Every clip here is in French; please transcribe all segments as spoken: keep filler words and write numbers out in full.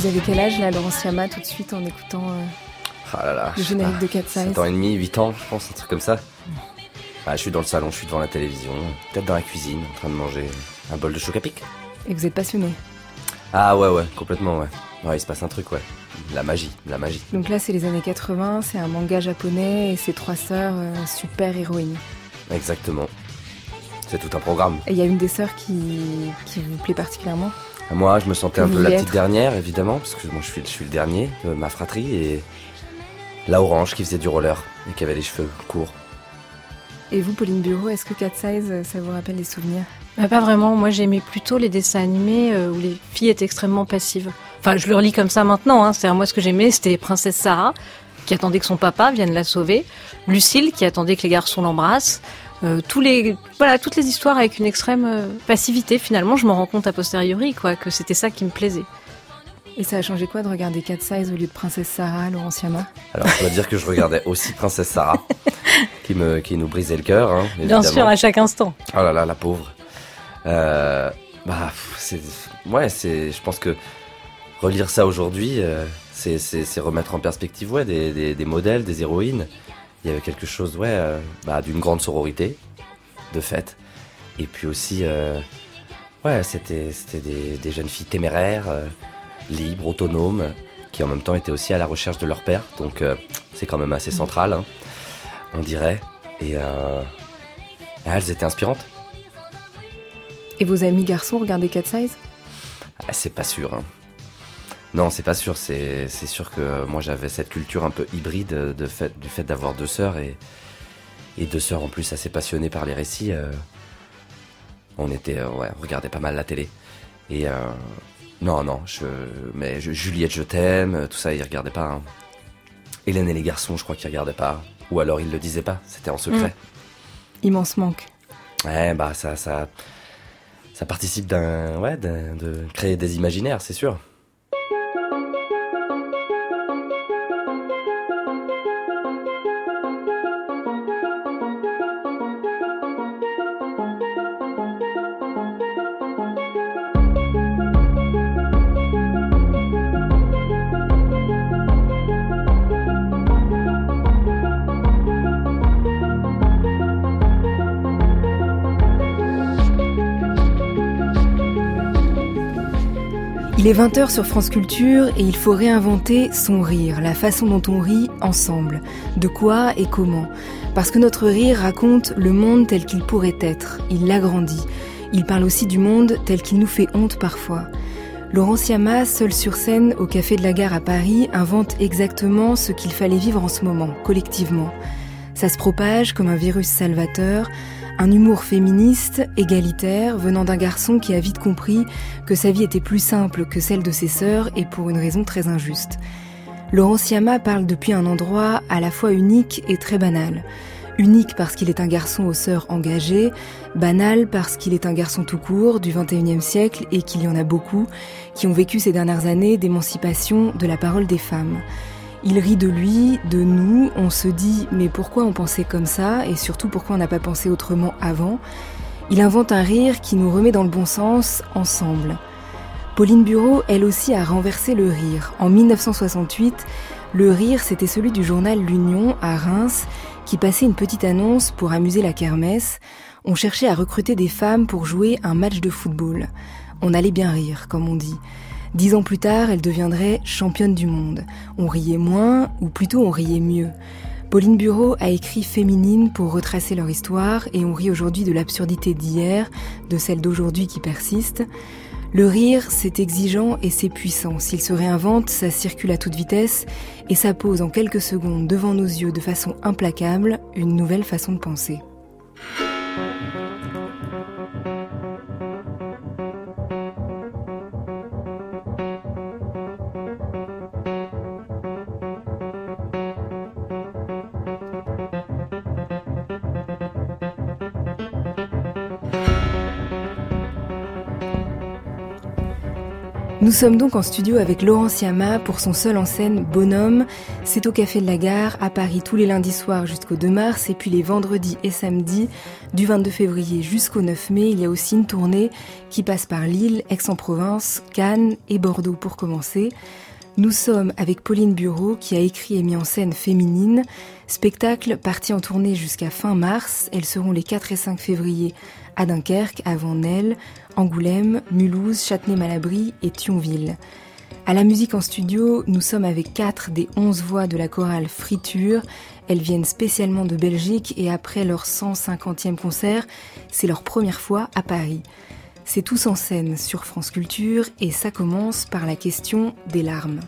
Vous avez quel âge là, Laurence Yama, tout de suite en écoutant euh, ah là là, le générique de Cat Size? sept ans et demi, huit ans, je pense, un truc comme ça. Ah, je suis dans le salon, je suis devant la télévision, peut-être dans la cuisine, en train de manger un bol de choc à pic. Et vous êtes passionné? Ah ouais, ouais, complètement, ouais. Ouais, il se passe un truc, ouais. La magie, la magie. Donc là, c'est les années quatre-vingts, c'est un manga japonais et c'est trois sœurs euh, super héroïnes. Exactement. C'est tout un programme. Et il y a une des sœurs qui, qui vous plaît particulièrement? Moi, je me sentais Que un peu vous la y petite êtes. dernière, évidemment, parce que moi, je suis, je suis le dernier de ma fratrie, et la orange qui faisait du roller et qui avait les cheveux courts. Et vous, Pauline Bureau, est-ce que Cat Size, ça vous rappelle des souvenirs? Bah, pas vraiment, moi j'aimais plutôt les dessins animés euh, où les filles étaient extrêmement passives. Enfin, je le relis comme ça maintenant, hein. C'est-à-dire, moi ce que j'aimais, c'était Princesse Sarah, qui attendait que son papa vienne la sauver, Lucille, qui attendait que les garçons l'embrassent, euh, tous les, voilà, toutes les histoires avec une extrême euh, passivité. Finalement, je me rends compte a posteriori, quoi, que c'était ça qui me plaisait. Et ça a changé quoi de regarder Cat Size au lieu de Princesse Sarah, Laurence Yama? Alors, je dois dire que je regardais aussi Princesse Sarah, qui, me, qui nous brisait le cœur, hein, Bien évidemment. sûr, à chaque instant. Oh là là, la pauvre. Euh, bah, c'est, ouais, c'est, je pense que relire ça aujourd'hui, euh, c'est, c'est, c'est remettre en perspective, ouais, des, des, des modèles, des héroïnes. Il y avait quelque chose, ouais, euh, bah, d'une grande sororité, de fait. Et puis aussi, euh, ouais, c'était, c'était des, des jeunes filles téméraires, euh, libres, autonomes, qui en même temps étaient aussi à la recherche de leur père. Donc, euh, c'est quand même assez central, hein, on dirait. Et euh, elles étaient inspirantes. Et vos amis garçons regardaient Cat Size? Ah, c'est pas sûr, hein. Non, c'est pas sûr. C'est, c'est sûr que moi j'avais cette culture un peu hybride de fait, du fait d'avoir deux sœurs et, et deux sœurs en plus assez passionnées par les récits. Euh, on était, euh, ouais, on regardait pas mal la télé. Et euh, non, non, je, mais je, Juliette, je t'aime, tout ça, ils regardaient pas. Hein. Hélène et les garçons, je crois qu'ils regardaient pas. Ou alors ils le disaient pas. C'était en secret. Mmh. Immense manque. Ouais, bah ça, ça, ça participe d'un, ouais, d'un, de créer des imaginaires, c'est sûr. Il est vingt heures sur France Culture et il faut réinventer son rire, la façon dont on rit ensemble. De quoi et comment? Parce que notre rire raconte le monde tel qu'il pourrait être. Il l'agrandit. Il parle aussi du monde tel qu'il nous fait honte parfois. Laurence Yama, seule sur scène au Café de la Gare à Paris, invente exactement ce qu'il fallait vivre en ce moment, collectivement. Ça se propage comme un virus salvateur. Un humour féministe, égalitaire, venant d'un garçon qui a vite compris que sa vie était plus simple que celle de ses sœurs et pour une raison très injuste. Laurence Yama parle depuis un endroit à la fois unique et très banal. Unique parce qu'il est un garçon aux sœurs engagées, banal parce qu'il est un garçon tout court du vingt et unième siècle et qu'il y en a beaucoup qui ont vécu ces dernières années d'émancipation de la parole des femmes. Il rit de lui, de nous, on se dit « mais pourquoi on pensait comme ça ?» et surtout pourquoi on n'a pas pensé autrement avant. Il invente un rire qui nous remet dans le bon sens, ensemble. Pauline Bureau, elle aussi, a renversé le rire. En dix-neuf cent soixante-huit, le rire, c'était celui du journal L'Union, à Reims, qui passait une petite annonce pour amuser la kermesse. On cherchait à recruter des femmes pour jouer un match de football. On allait bien rire, comme on dit. Dix ans plus tard, elle deviendrait championne du monde. On riait moins, ou plutôt on riait mieux. Pauline Bureau a écrit Féminine pour retracer leur histoire et on rit aujourd'hui de l'absurdité d'hier, de celle d'aujourd'hui qui persiste. Le rire, c'est exigeant et c'est puissant. S'il se réinvente, ça circule à toute vitesse et ça pose en quelques secondes devant nos yeux de façon implacable une nouvelle façon de penser. Nous sommes donc en studio avec Laurent Siama pour son seul en scène Bonhomme. C'est au Café de la Gare à Paris tous les lundis soirs jusqu'au deux mars et puis les vendredis et samedis du vingt-deux février jusqu'au neuf mai. Il y a aussi une tournée qui passe par Lille, Aix-en-Provence, Cannes et Bordeaux pour commencer. Nous sommes avec Pauline Bureau qui a écrit et mis en scène Féminine. Spectacle parti en tournée jusqu'à fin mars. Elles seront les quatre et cinq février à Dunkerque, à Venelle, Angoulême, Mulhouse, Châtenay-Malabry et Thionville. À la musique en studio, nous sommes avec quatre des onze voix de la chorale Friture. Elles viennent spécialement de Belgique et après leur cent cinquantième concert, c'est leur première fois à Paris. C'est tous en scène sur France Culture et ça commence par la question des larmes.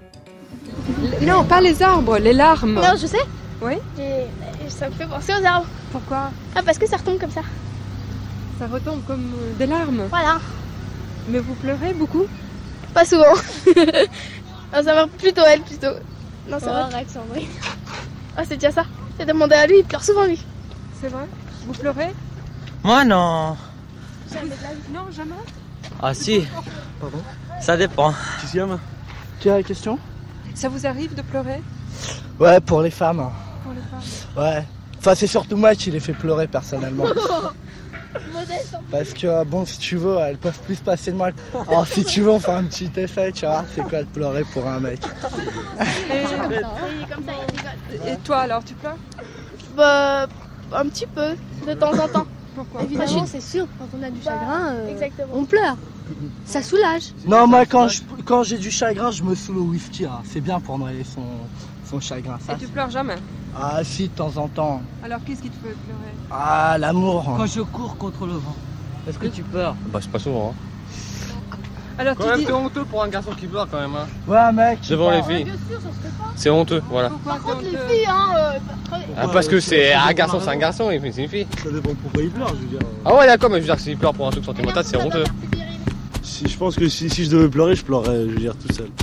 Non, pas les arbres, les larmes. Non, je sais. Oui. Et ça me fait penser aux arbres. Pourquoi? Ah, parce que ça retombe comme ça. Ça retombe comme des larmes. Voilà. Mais vous pleurez beaucoup? Pas souvent. Non, ça va plutôt elle, plutôt. Non, ça va. Arrête, en vrai. Ah, c'est déjà ça. J'ai demandé à lui, il pleure souvent, lui. C'est vrai? Vous pleurez? Moi, non. Jamais de la vie. Non, jamais. Ah si. Pardon? Ça dépend. Sixième. Tu as la question? Ça vous arrive de pleurer? Ouais, pour les femmes. Pour les femmes. Ouais. Enfin, c'est surtout moi qui les fais pleurer personnellement. Modeste, hein. Parce que, bon, si tu veux, elles peuvent plus passer de mal. Alors, si tu veux, on fait un petit essai, tu vois, c'est quoi de pleurer pour un mec? Il est comme ça, il rigole. Et toi alors, tu pleures? Bah, un petit peu, de temps en temps. Pourquoi? Évidemment, c'est sûr, quand on a du chagrin, euh, Exactement. on pleure. Ça soulage. Non, moi, quand, je, quand j'ai du chagrin, je me saoule au whisky. Hein. C'est bien pour noyer son, son chagrin. Ça, Et tu pleures jamais? Ah, si, de temps en temps. Alors qu'est-ce qui te fait pleurer? Ah, l'amour. Quand je cours contre le vent. Est-ce que tu pleures? Bah c'est pas souvent. Hein. Alors Quand tu même, dis... c'est honteux pour un garçon qui pleure quand même. Hein. Ouais, mec. Devant les pas- filles. Bien sûr, ça se fait pas. C'est honteux, voilà. Pourquoi Par contre, c'est les honteux? filles, hein, euh, après- Ah, parce que c'est un garçon, c'est un garçon, et puis c'est une fille. Ça dépend pourquoi il pleure, je veux dire. Ah ouais d'accord, mais je veux dire que s'il pleure pour un truc sentimental, c'est Ça doit honteux. faire ses virils. Si, je pense que si, si je devais pleurer, je pleurerais, je veux dire, tout seul.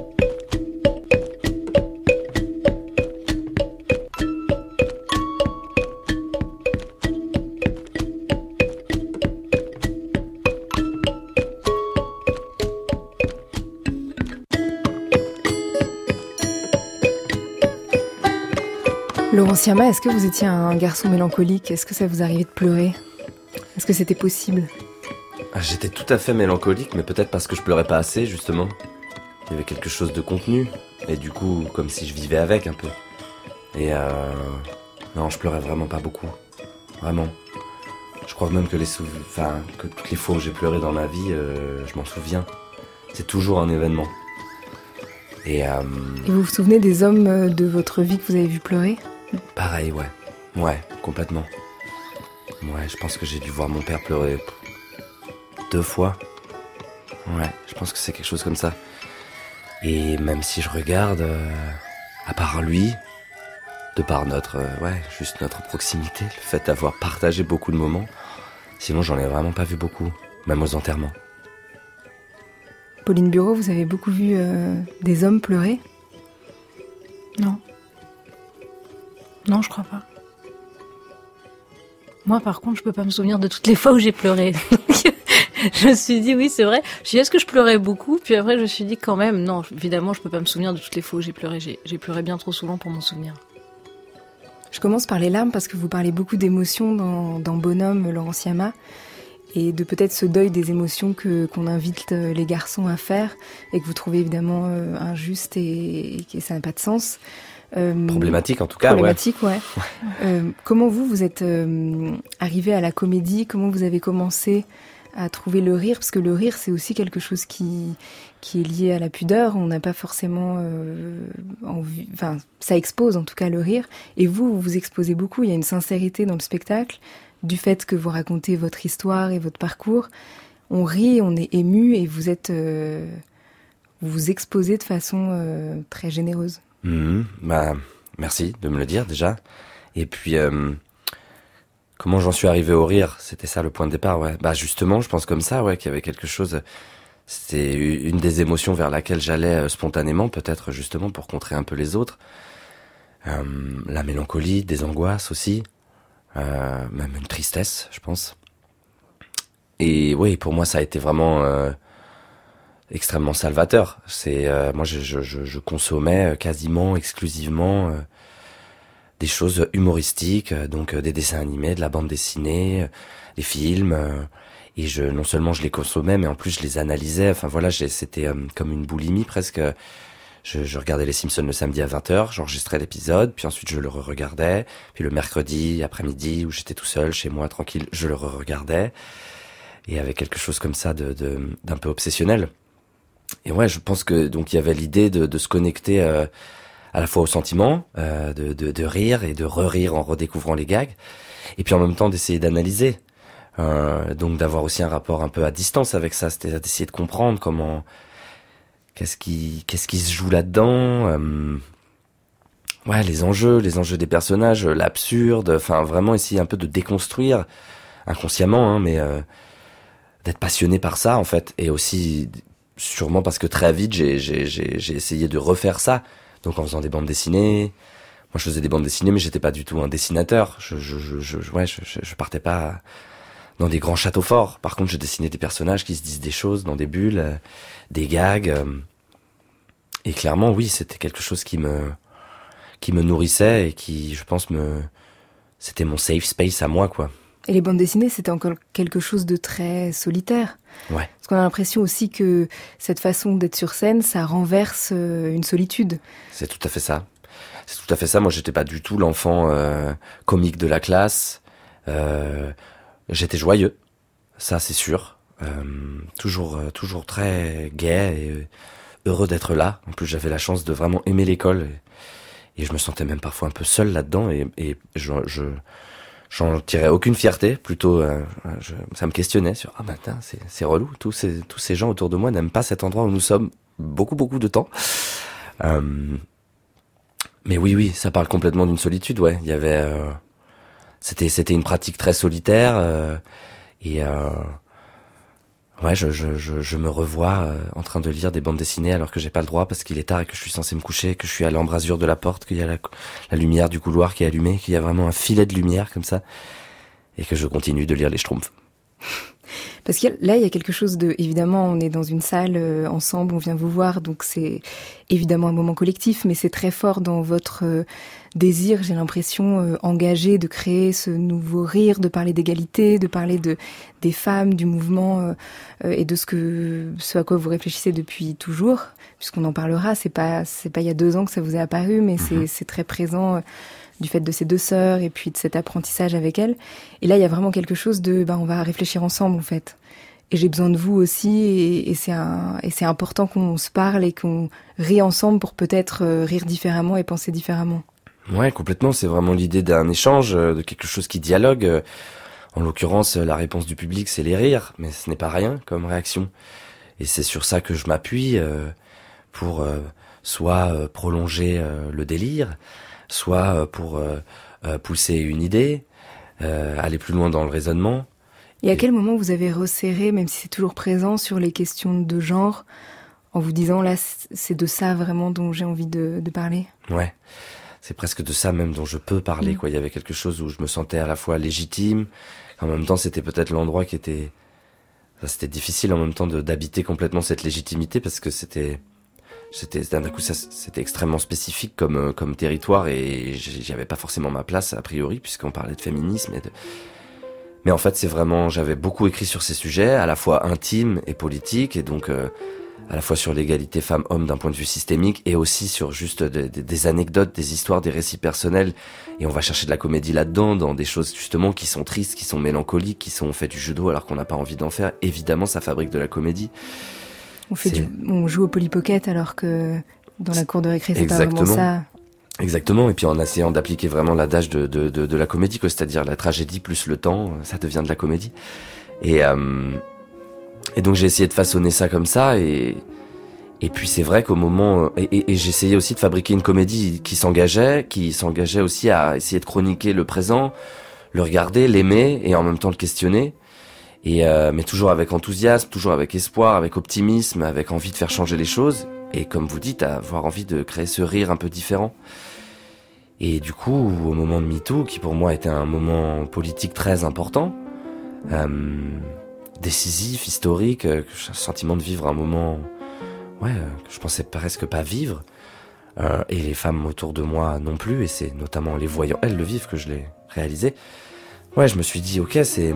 Laurent Siama, est-ce que vous étiez un garçon mélancolique? Est-ce que ça vous arrivait de pleurer? Est-ce que c'était possible? Ah, j'étais tout à fait mélancolique, mais peut-être parce que je pleurais pas assez, justement. Il y avait quelque chose de contenu, et du coup, comme si je vivais avec un peu. Et euh... non, je pleurais vraiment pas beaucoup. Vraiment. Je crois même que les sou... enfin, que toutes les fois où j'ai pleuré dans ma vie, euh, je m'en souviens. C'est toujours un événement. Et, euh... Et vous vous souvenez des hommes euh, de votre vie que vous avez vu pleurer? pareil, ouais. Ouais, complètement. Ouais, je pense que j'ai dû voir mon père pleurer deux fois. Ouais, je pense que c'est quelque chose comme ça. Et même si je regarde, euh, à part lui, de par notre, euh, ouais, juste notre proximité, le fait d'avoir partagé beaucoup de moments, sinon j'en ai vraiment pas vu beaucoup, même aux enterrements. Pauline Bureau, vous avez beaucoup vu euh, des hommes pleurer? Non. Non, je crois pas. Moi, par contre, je peux pas me souvenir de toutes les fois où j'ai pleuré. Donc, je me suis dit, oui, c'est vrai. Je me suis dit, est-ce que je pleurais beaucoup? Puis après, je me suis dit, quand même, non, évidemment, je peux pas me souvenir de toutes les fois où j'ai pleuré. J'ai, j'ai pleuré bien trop souvent pour m'en souvenir. Je commence par les larmes parce que vous parlez beaucoup d'émotions dans, dans Bonhomme, Laurent Siama, et de peut-être ce deuil des émotions que, qu'on invite les garçons à faire et que vous trouvez évidemment euh, injuste et, et que ça n'a pas de sens. Euh, Problématique en tout cas, problématique, ouais. ouais. euh, comment vous, vous êtes euh, arrivé à la comédie? Comment vous avez commencé à trouver le rire? Parce que le rire, c'est aussi quelque chose qui, qui est lié à la pudeur. On n'a pas forcément euh, envie... Enfin, ça expose en tout cas le rire. Et vous, vous vous exposez beaucoup. Il y a une sincérité dans le spectacle, du fait que vous racontez votre histoire et votre parcours. On rit, on est ému et vous êtes... Euh, vous vous exposez de façon euh, très généreuse. Mmh, bah, merci de me le dire déjà. Et puis, euh, comment j'en suis arrivé au rire? C'était ça le point de départ, ouais. Bah justement, je pense comme ça, ouais, qu'il y avait quelque chose. C'était une des émotions vers laquelle j'allais spontanément, peut-être justement pour contrer un peu les autres. Euh, la mélancolie, des angoisses aussi, euh, même une tristesse, je pense. Et oui, pour moi, ça a été vraiment. Euh, extrêmement salvateur. C'est euh, moi je, je, je, je consommais quasiment exclusivement euh, des choses humoristiques, euh, donc euh, des dessins animés, de la bande dessinée, euh, des films. Euh, et je non seulement je les consommais, mais en plus je les analysais. Enfin voilà, j'ai, c'était euh, comme une boulimie presque. Je, je regardais les Simpsons le samedi à vingt heures, j'enregistrais l'épisode, puis ensuite je le re-regardais, puis le mercredi après-midi où j'étais tout seul chez moi tranquille, je le re-regardais, et avec quelque chose comme ça de, de d'un peu obsessionnel. Et ouais, je pense que donc il y avait l'idée de, de se connecter euh, à la fois aux sentiments, euh, de, de, de rire et de re-rire en redécouvrant les gags, et puis en même temps d'essayer d'analyser, euh, donc d'avoir aussi un rapport un peu à distance avec ça, c'est-à-dire d'essayer de comprendre comment Qu'est-ce qui, qu'est-ce qui se joue là-dedans euh, Ouais, les enjeux, les enjeux des personnages, l'absurde. Enfin, vraiment essayer un peu de déconstruire inconsciemment, hein, mais euh, d'être passionné par ça en fait, et aussi sûrement parce que très vite j'ai, j'ai, j'ai, j'ai essayé de refaire ça. Donc en faisant des bandes dessinées. Moi, je faisais des bandes dessinées, mais j'étais pas du tout un dessinateur. Je, je, je, je ouais, je, je, je partais pas dans des grands châteaux forts. Par contre, je dessinais des personnages qui se disent des choses dans des bulles, euh, des gags. Euh, et clairement, oui, c'était quelque chose qui me qui me nourrissait et qui, je pense, me c'était mon safe space à moi, quoi. Et les bandes dessinées, c'était encore quelque chose de très solitaire. Ouais. Parce qu'on a l'impression aussi que cette façon d'être sur scène, ça renverse une solitude. C'est tout à fait ça. C'est tout à fait ça. Moi, j'étais pas du tout l'enfant euh, comique de la classe. Euh, J'étais joyeux, ça c'est sûr. Euh, toujours, euh, toujours très gai et heureux d'être là. En plus, j'avais la chance de vraiment aimer l'école et, et je me sentais même parfois un peu seul là-dedans et, et je, je, j'en tirais aucune fierté. Plutôt, euh, je, ça me questionnait sur ah ben tain, c'est, c'est relou. Tous ces, tous ces gens autour de moi n'aiment pas cet endroit où nous sommes beaucoup, beaucoup de temps. Euh, mais oui, oui, ça parle complètement d'une solitude. Ouais, il y avait. Euh, C'était c'était une pratique très solitaire euh, et euh, ouais je je je je me revois euh, en train de lire des bandes dessinées alors que j'ai pas le droit parce qu'il est tard et que je suis censé me coucher, que je suis à l'embrasure de la porte, qu'il y a la, la lumière du couloir qui est allumée, qu'il y a vraiment un filet de lumière comme ça et que je continue de lire les Schtroumpfs. Parce que là, il y a quelque chose de... Évidemment, on est dans une salle euh, ensemble, on vient vous voir, donc c'est évidemment un moment collectif, mais c'est très fort dans votre euh, désir, j'ai l'impression, euh, engagé de créer ce nouveau rire, de parler d'égalité, de parler de des femmes, du mouvement euh, euh, et de ce que ce à quoi vous réfléchissez depuis toujours, puisqu'on en parlera. C'est pas c'est pas il y a deux ans que ça vous est apparu, mais mm-hmm. c'est c'est très présent. Euh, du fait de ces deux sœurs et puis de cet apprentissage avec elles. Et là, il y a vraiment quelque chose de, ben, on va réfléchir ensemble, en fait. Et j'ai besoin de vous aussi, et, et c'est un, et c'est important qu'on se parle et qu'on rit ensemble pour peut-être rire différemment et penser différemment. Ouais, complètement. C'est vraiment l'idée d'un échange, de quelque chose qui dialogue. En l'occurrence, la réponse du public, c'est les rires, mais ce n'est pas rien comme réaction. Et c'est sur ça que je m'appuie euh, pour euh, soit euh, prolonger euh, le délire, soit pour euh, euh, pousser une idée, euh, aller plus loin dans le raisonnement. Et à quel moment vous avez resserré, même si c'est toujours présent, sur les questions de genre, en vous disant, là, c'est de ça vraiment dont j'ai envie de, de parler ? Ouais, c'est presque de ça même dont je peux parler, mmh. quoi. Il y avait quelque chose où je me sentais à la fois légitime, en même temps c'était peut-être l'endroit qui était... Enfin, c'était difficile en même temps de, d'habiter complètement cette légitimité, parce que c'était... C'était, d'un coup, ça, c'était extrêmement spécifique comme, comme territoire et j'y avais pas forcément ma place a priori puisqu'on parlait de féminisme et de... Mais en fait, c'est vraiment, j'avais beaucoup écrit sur ces sujets, à la fois intimes et politiques et donc, euh, à la fois sur l'égalité femmes-hommes d'un point de vue systémique et aussi sur juste des, des, des anecdotes, des histoires, des récits personnels. Et on va chercher de la comédie là-dedans, dans des choses justement qui sont tristes, qui sont mélancoliques, qui sont faites du judo alors qu'on n'a pas envie d'en faire. Évidemment, ça fabrique de la comédie. On, fait du, on joue au Polly Pocket alors que dans la cour de récré, c'est Exactement. Pas vraiment ça. Exactement, et puis en essayant d'appliquer vraiment l'adage de, de, de, de la comédie, quoi, c'est-à-dire la tragédie plus le temps, ça devient de la comédie. Et, euh, et donc j'ai essayé de façonner ça comme ça, et, et puis c'est vrai qu'au moment... Et, et, et j'essayais aussi de fabriquer une comédie qui s'engageait, qui s'engageait aussi à essayer de chroniquer le présent, le regarder, l'aimer, et en même temps le questionner. Et euh, mais toujours avec enthousiasme, toujours avec espoir, avec optimisme, avec envie de faire changer les choses. Et comme vous dites, avoir envie de créer ce rire un peu différent. Et du coup, au moment de MeToo, qui pour moi était un moment politique très important, euh, décisif, historique, euh, j'ai un sentiment de vivre un moment ouais, euh, que je pensais presque pas vivre. Euh, et les femmes autour de moi non plus, et c'est notamment les voyant elles le vivre que je l'ai réalisé. Ouais, je me suis dit, ok, c'est...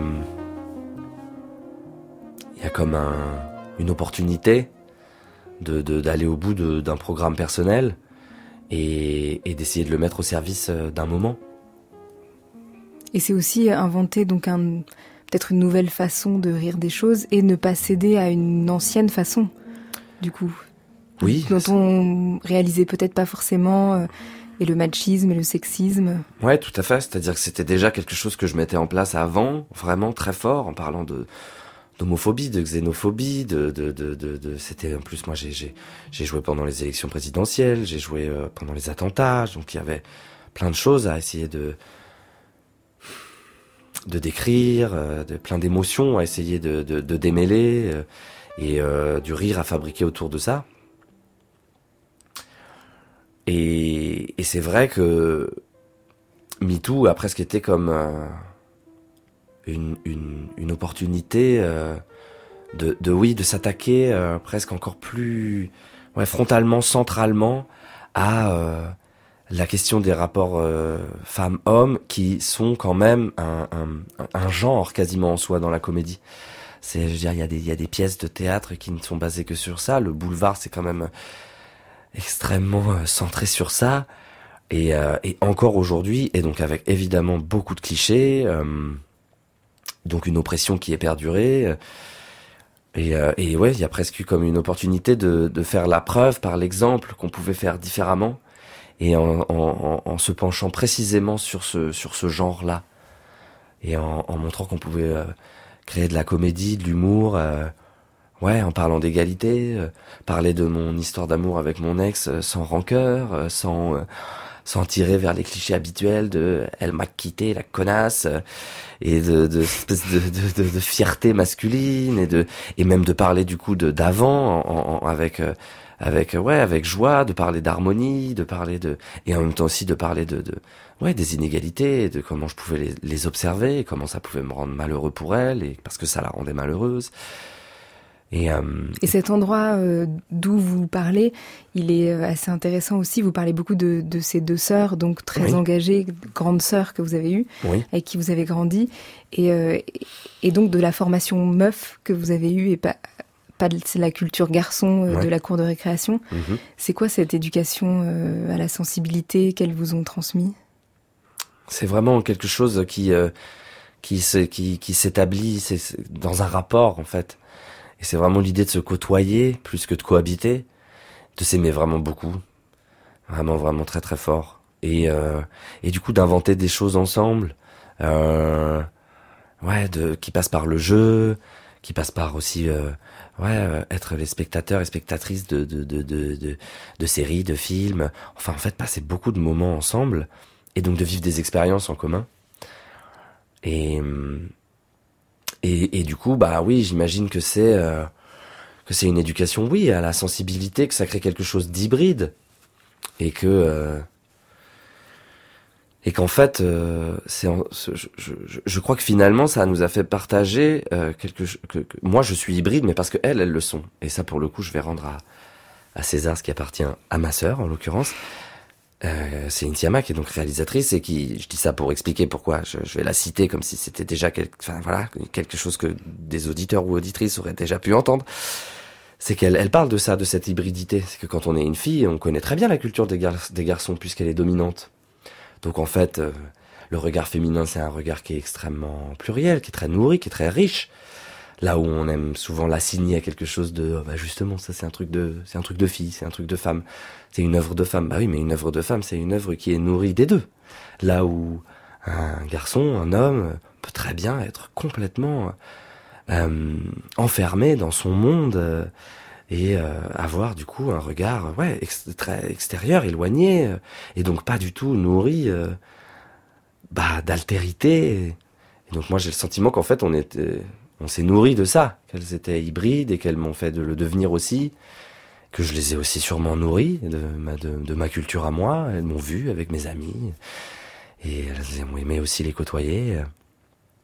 Il y a comme un, une opportunité de, de, d'aller au bout de, d'un programme personnel et, et d'essayer de le mettre au service d'un moment. Et c'est aussi inventer donc un, peut-être une nouvelle façon de rire des choses et ne pas céder à une ancienne façon, du coup. Oui. Dont on réalisait peut-être pas forcément, euh, et le machisme et le sexisme. Ouais, tout à fait. C'est-à-dire que c'était déjà quelque chose que je mettais en place avant, vraiment très fort, en parlant de d'homophobie, de xénophobie, de de de de, de c'était en plus moi j'ai j'ai j'ai joué pendant les élections présidentielles, j'ai joué euh, pendant les attentats, donc il y avait plein de choses à essayer de de décrire, euh, de plein d'émotions à essayer de de, de démêler euh, et euh, du rire à fabriquer autour de ça. Et, et c'est vrai que MeToo a presque été comme euh, une, une, une opportunité euh, de, de, oui, de s'attaquer euh, presque encore plus ouais, frontalement, centralement à euh, la question des rapports euh, femmes-hommes qui sont quand même un, un, un genre quasiment en soi dans la comédie. C'est, je veux dire, il y a des, il y a des pièces de théâtre qui ne sont basées que sur ça. Le boulevard, c'est quand même extrêmement euh, centré sur ça, et, euh, et encore aujourd'hui, et donc avec évidemment beaucoup de clichés, euh, donc une oppression qui est perdurée, et, euh, et ouais, il y a presque eu comme une opportunité de, de faire la preuve par l'exemple qu'on pouvait faire différemment, et en, en, en se penchant précisément sur ce, sur ce genre-là, et en, en montrant qu'on pouvait euh, créer de la comédie, de l'humour, euh, ouais, en parlant d'égalité, euh, parler de mon histoire d'amour avec mon ex euh, sans rancœur, euh, sans euh, sans tirer vers les clichés habituels de elle m'a quitté la connasse euh, et de de, de de de de fierté masculine et de et même de parler du coup de d'avant en, en, avec euh, avec ouais avec joie, de parler d'harmonie, de parler de et en même temps aussi de parler de de ouais des inégalités, de comment je pouvais les, les observer, et comment ça pouvait me rendre malheureux pour elle et parce que ça la rendait malheureuse. Et, euh, et cet endroit euh, d'où vous parlez, il est assez intéressant aussi. Vous parlez beaucoup de, de ces deux sœurs, donc très oui. engagées, grandes sœurs que vous avez eues, oui. avec qui vous avez grandi, et, euh, et donc de la formation meuf que vous avez eue, et pas, pas de la culture garçon euh, ouais. de la cour de récréation. Mm-hmm. C'est quoi cette éducation euh, à la sensibilité qu'elles vous ont transmis ? C'est vraiment quelque chose qui, euh, qui, se, qui, qui s'établit c'est, c'est dans un rapport, en fait. Et c'est vraiment l'idée de se côtoyer plus que de cohabiter, de s'aimer vraiment beaucoup, vraiment vraiment très très fort, et euh, et du coup d'inventer des choses ensemble, euh, ouais, de qui passent par le jeu, qui passent par aussi euh, ouais euh, être les spectateurs et spectatrices de de de de de, de séries, de films, enfin en fait passer beaucoup de moments ensemble et donc de vivre des expériences en commun. Et Et, et du coup, bah oui, j'imagine que c'est euh, que c'est une éducation, oui, à la sensibilité, que ça crée quelque chose d'hybride, et que euh, et qu'en fait, euh, c'est, je, je, je crois que finalement, ça nous a fait partager euh, quelque que, que moi, je suis hybride, mais parce que elles, elles le sont. Et ça, pour le coup, je vais rendre à à César ce qui appartient à ma sœur, en l'occurrence. Euh, c'est Intiama qui est donc réalisatrice et qui, je dis ça pour expliquer pourquoi je, je vais la citer comme si c'était déjà quelque, enfin voilà, quelque chose que des auditeurs ou auditrices auraient déjà pu entendre. C'est qu'elle elle parle de ça, de cette hybridité. C'est que quand on est une fille, on connaît très bien la culture des, gar- des garçons puisqu'elle est dominante. Donc en fait, euh, le regard féminin, c'est un regard qui est extrêmement pluriel, qui est très nourri, qui est très riche. Là où on aime souvent l'assigner à quelque chose de, oh bah justement, ça c'est un truc de, c'est un truc de fille, c'est un truc de femme, c'est une œuvre de femme. Bah oui, mais une œuvre de femme, c'est une œuvre qui est nourrie des deux. Là où un garçon, un homme, peut très bien être complètement euh, enfermé dans son monde euh, et euh, avoir du coup un regard, ouais, ex- très extérieur, éloigné, euh, et donc pas du tout nourri, euh, bah d'altérité. Et donc moi j'ai le sentiment qu'en fait on était on s'est nourri de ça, qu'elles étaient hybrides et qu'elles m'ont fait de le devenir aussi, que je les ai aussi sûrement nourries de ma, de, de ma culture à moi. Elles m'ont vu avec mes amis et elles ont aimé aussi les côtoyer.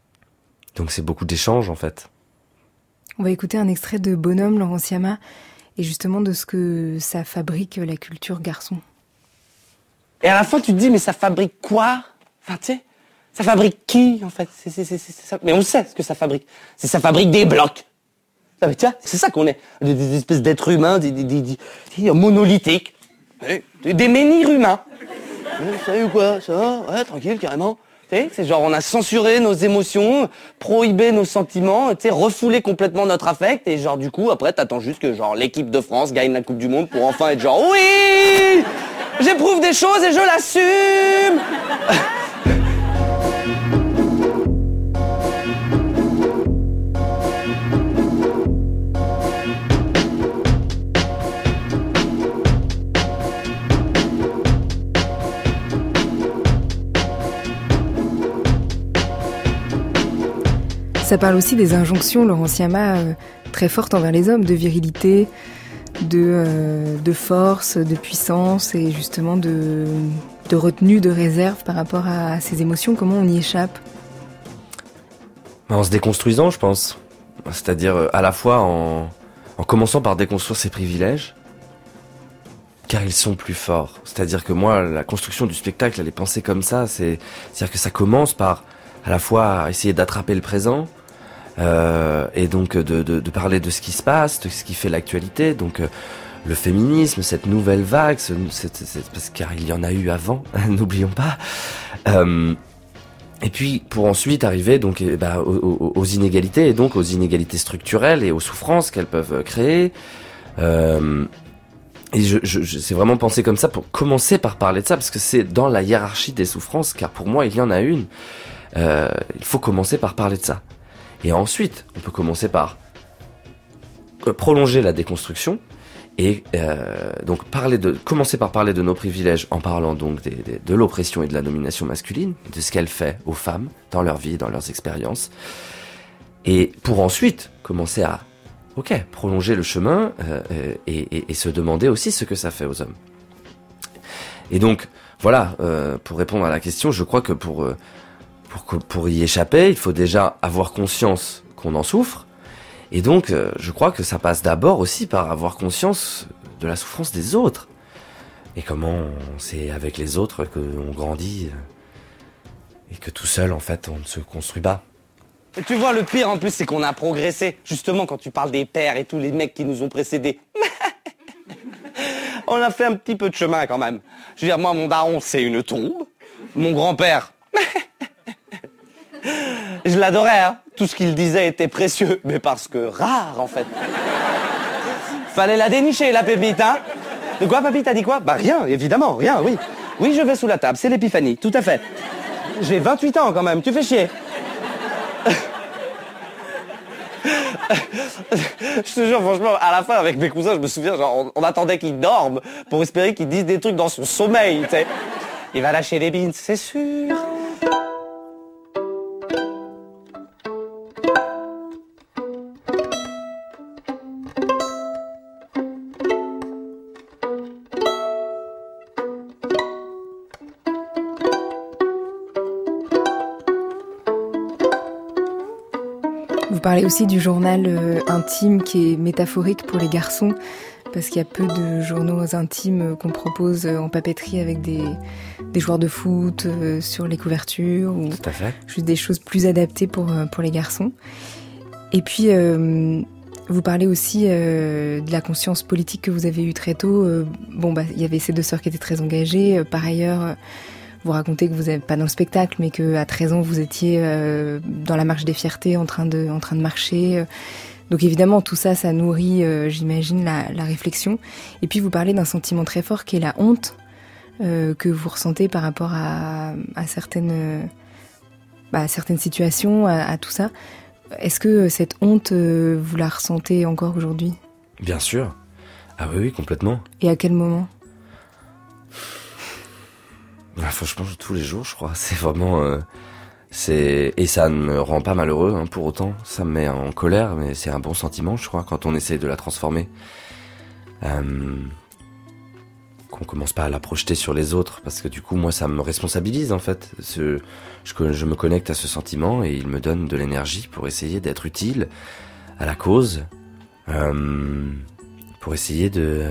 Donc c'est beaucoup d'échanges en fait. On va écouter un extrait de Bonhomme, Laurent Siama, et justement de ce que ça fabrique la culture garçon. Et à la fin, tu te dis, mais ça fabrique quoi? Enfin, tu sais, ça fabrique qui, en fait? c'est, c'est, c'est, c'est ça. Mais on sait ce que ça fabrique. C'est ça fabrique des blocs. Ah, mais tiens, c'est ça qu'on est. Des, des espèces d'êtres humains, des, des, des, des, des monolithiques. Des, des menhirs humains. Salut quoi, ça va? Ouais, tranquille, carrément. Tu sais, c'est genre, on a censuré nos émotions, prohibé nos sentiments, tu sais, refoulé complètement notre affect, et genre, du coup, après, t'attends juste que, genre, l'équipe de France gagne la Coupe du Monde pour enfin être genre, oui! J'éprouve des choses et je l'assume! Ça parle aussi des injonctions, Laurence Yama, euh, très fortes envers les hommes, de virilité, de, euh, de force, de puissance et justement de, de retenue, de réserve par rapport à ces émotions. Comment on y échappe? En se déconstruisant, je pense. C'est-à-dire à la fois en, en commençant par déconstruire ses privilèges, car ils sont plus forts. C'est-à-dire que moi, la construction du spectacle, elle est pensée comme ça. C'est, c'est-à-dire que ça commence par à la fois essayer d'attraper le présent, euh, et donc de, de, de parler de ce qui se passe, de ce qui fait l'actualité, donc euh, le féminisme, cette nouvelle vague, ce, cette, cette, parce car il y en a eu avant, n'oublions pas. Euh, et puis pour ensuite arriver donc eh ben, aux, aux, aux inégalités, et donc aux inégalités structurelles et aux souffrances qu'elles peuvent créer. Euh, Et je, je, je, c'est vraiment pensé comme ça pour commencer par parler de ça, parce que c'est dans la hiérarchie des souffrances, car pour moi il y en a une. Euh, il faut commencer par parler de ça. Et ensuite, on peut commencer par prolonger la déconstruction, et euh, donc parler de, commencer par parler de nos privilèges en parlant donc des, des, de l'oppression et de la domination masculine, de ce qu'elle fait aux femmes dans leur vie, dans leurs expériences, et pour ensuite commencer à ok, prolonger le chemin euh, et, et, et se demander aussi ce que ça fait aux hommes. Et donc, voilà, euh, pour répondre à la question, je crois que pour, euh, pour, pour y échapper, il faut déjà avoir conscience qu'on en souffre. Et donc, euh, je crois que ça passe d'abord aussi par avoir conscience de la souffrance des autres. Et comment c'est avec les autres qu'on grandit et que tout seul, en fait, on ne se construit pas. Et tu vois, le pire en plus, c'est qu'on a progressé. Justement, quand tu parles des pères et tous les mecs qui nous ont précédés. On a fait un petit peu de chemin quand même. Je veux dire, moi, mon daron, c'est une tombe. Mon grand-père, je l'adorais, hein. Tout ce qu'il disait était précieux, mais parce que rare, en fait. Fallait la dénicher, la pépite, hein. De quoi, papy, t'as dit quoi? Bah rien, évidemment, rien, oui. Oui, je vais sous la table, c'est l'épiphanie, tout à fait. J'ai vingt-huit ans quand même, tu fais chier. Je te jure, franchement, à la fin, avec mes cousins, je me souviens, genre, on, on attendait qu'il dorme pour espérer qu'il dise des trucs dans son sommeil, tu sais. Il va lâcher les bines, c'est sûr. Vous parlez aussi du journal euh, intime qui est métaphorique pour les garçons, parce qu'il y a peu de journaux intimes qu'on propose en papeterie avec des, des joueurs de foot euh, sur les couvertures, ou Tout à fait. juste des choses plus adaptées pour, pour les garçons. Et puis, euh, vous parlez aussi euh, de la conscience politique que vous avez eue très tôt. Euh, bon, bah, il y avait ces deux sœurs qui étaient très engagées. Euh, par ailleurs, euh, vous racontez que vous n'êtes pas dans le spectacle, mais qu'à treize ans, vous étiez euh, dans la marche des fiertés, en train de, en train de marcher. Donc évidemment, tout ça, ça nourrit, euh, j'imagine, la, la réflexion. Et puis, vous parlez d'un sentiment très fort qui est la honte euh, que vous ressentez par rapport à, à, certaines, bah, à certaines situations, à, à tout ça. Est-ce que cette honte, euh, vous la ressentez encore aujourd'hui? Bien sûr. Ah oui, oui, complètement. Et à quel moment? Ah, franchement, tous les jours, je crois. C'est vraiment... Euh, c'est et ça ne me rend pas malheureux, hein, pour autant. Ça me met en colère, mais c'est un bon sentiment, je crois, quand on essaye de la transformer. Euh, qu'on commence pas à la projeter sur les autres, parce que du coup, moi, ça me responsabilise, en fait. Ce, je, je me connecte à ce sentiment et il me donne de l'énergie pour essayer d'être utile à la cause, euh, pour essayer de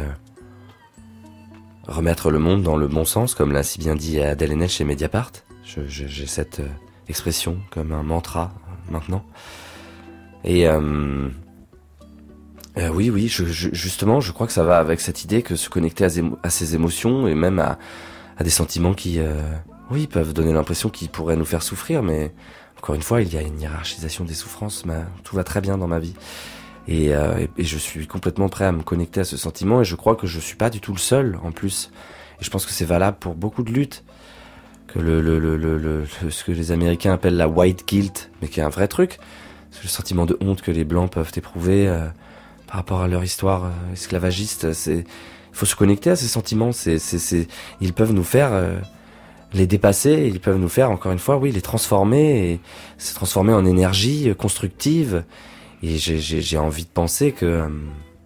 remettre le monde dans le bon sens, comme l'a si bien dit Adèle Haenel chez Mediapart. Je, je, j'ai cette euh, expression comme un mantra maintenant. Et euh, euh, oui, oui, je, je, justement, je crois que ça va avec cette idée que se connecter à, zémo- à ses émotions et même à, à des sentiments qui, euh, oui, peuvent donner l'impression qu'ils pourraient nous faire souffrir, mais encore une fois, il y a une hiérarchisation des souffrances. Mais tout va très bien dans ma vie. Et, euh, et, et je suis complètement prêt à me connecter à ce sentiment, et je crois que je suis pas du tout le seul en plus. Et je pense que c'est valable pour beaucoup de luttes, que le, le, le, le, le ce que les Américains appellent la white guilt, mais qui est un vrai truc, c'est le sentiment de honte que les Blancs peuvent éprouver euh, par rapport à leur histoire euh, esclavagiste. C'est, il faut se connecter à ces sentiments. C'est, c'est, c'est, ils peuvent nous faire euh, les dépasser, ils peuvent nous faire, encore une fois, oui, les transformer et se transformer en énergie euh, constructive. Et j'ai, j'ai, j'ai envie de penser que euh,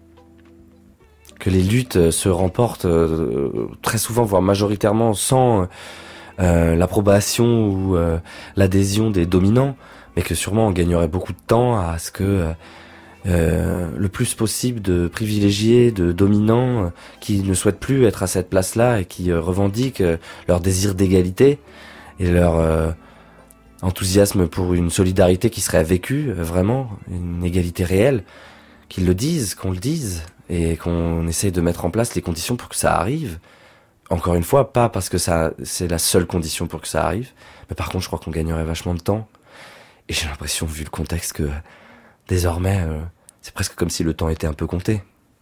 que les luttes se remportent euh, très souvent, voire majoritairement, sans euh, l'approbation ou euh, l'adhésion des dominants, mais que sûrement on gagnerait beaucoup de temps à ce que euh, le plus possible de privilégiés, de dominants euh, qui ne souhaitent plus être à cette place-là et qui euh, revendiquent euh, leur désir d'égalité et leur euh, enthousiasme pour une solidarité qui serait vécue, euh, vraiment, une égalité réelle, qu'ils le disent, qu'on le dise, et qu'on essaye de mettre en place les conditions pour que ça arrive. Encore une fois, pas parce que ça, c'est la seule condition pour que ça arrive, mais par contre, je crois qu'on gagnerait vachement de temps. Et j'ai l'impression, vu le contexte, que désormais, euh, c'est presque comme si le temps était un peu compté.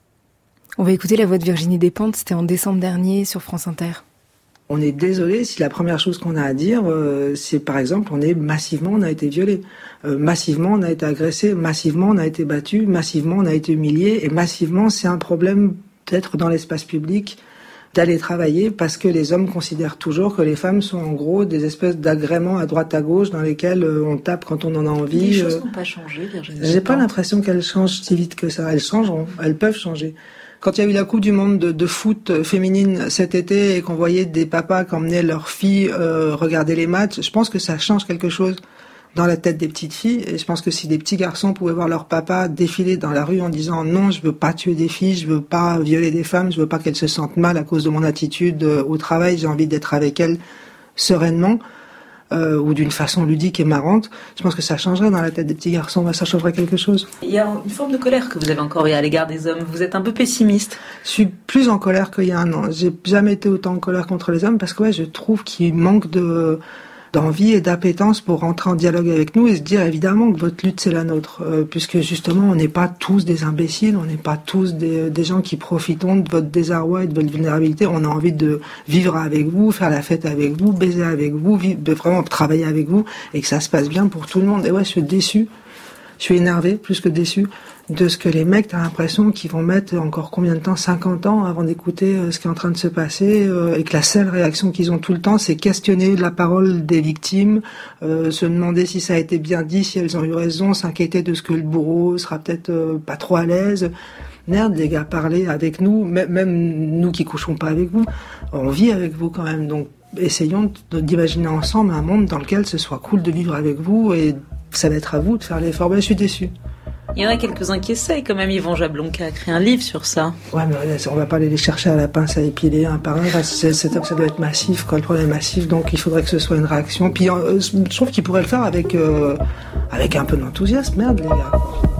On va écouter la voix de Virginie Despentes, c'était en décembre dernier sur France Inter. On est désolé si la première chose qu'on a à dire, euh, c'est par exemple, on est massivement, on a été violé, euh, massivement, on a été agressé, massivement, on a été battu, massivement, on a été humilié, et massivement, c'est un problème d'être dans l'espace public, d'aller travailler, parce que les hommes considèrent toujours que les femmes sont en gros des espèces d'agréments à droite à gauche dans lesquels euh, on tape quand on en a envie. Les choses euh, n'ont pas changé, Virginie. J'ai pas l'impression qu'elles changent si vite que ça. Elles changeront, elles peuvent changer. Quand il y a eu la Coupe du Monde de, de foot féminine cet été et qu'on voyait des papas qui emmenaient leurs filles euh, regarder les matchs, je pense que ça change quelque chose dans la tête des petites filles. Et je pense que si des petits garçons pouvaient voir leur papa défiler dans la rue en disant non, je veux pas tuer des filles, je veux pas violer des femmes, je veux pas qu'elles se sentent mal à cause de mon attitude au travail, j'ai envie d'être avec elles sereinement, euh, ou d'une façon ludique et marrante, je pense que ça changerait dans la tête des petits garçons, ça changerait quelque chose. Il y a une forme de colère que vous avez encore à l'égard des hommes. Vous êtes un peu pessimiste. Je suis plus en colère qu'il y a un an. J'ai jamais été autant en colère contre les hommes parce que ouais, je trouve qu'il manque de d'envie et d'appétence pour rentrer en dialogue avec nous et se dire évidemment que votre lutte c'est la nôtre, euh, puisque justement on n'est pas tous des imbéciles, on n'est pas tous des, des gens qui profitons de votre désarroi et de votre vulnérabilité. On a envie de vivre avec vous, faire la fête avec vous, baiser avec vous, vivre, de vraiment travailler avec vous et que ça se passe bien pour tout le monde. Et ouais, je suis déçu, je suis énervé plus que déçu de ce que les mecs, t'as l'impression qu'ils vont mettre encore combien de temps, cinquante ans avant d'écouter euh, ce qui est en train de se passer, euh, et que la seule réaction qu'ils ont tout le temps, c'est questionner la parole des victimes, euh, se demander si ça a été bien dit, si elles ont eu raison, s'inquiéter de ce que le bourreau sera peut-être euh, pas trop à l'aise. Merde, les gars, parlez avec nous, même, même nous qui couchons pas avec vous, on vit avec vous quand même, donc essayons de, d'imaginer ensemble un monde dans lequel ce soit cool de vivre avec vous, et ça va être à vous de faire l'effort. Ben, je suis déçu. Il y en a quelques-uns qui essayent quand même. Yvan Jablonka a créé un livre sur ça. Ouais, mais on va pas aller les chercher à la pince à épiler un par un. C'est, c'est, ça doit être massif, quand le problème est massif, donc il faudrait que ce soit une réaction. Puis euh, je trouve qu'il pourrait le faire avec, euh, avec un peu d'enthousiasme. Merde, les gars.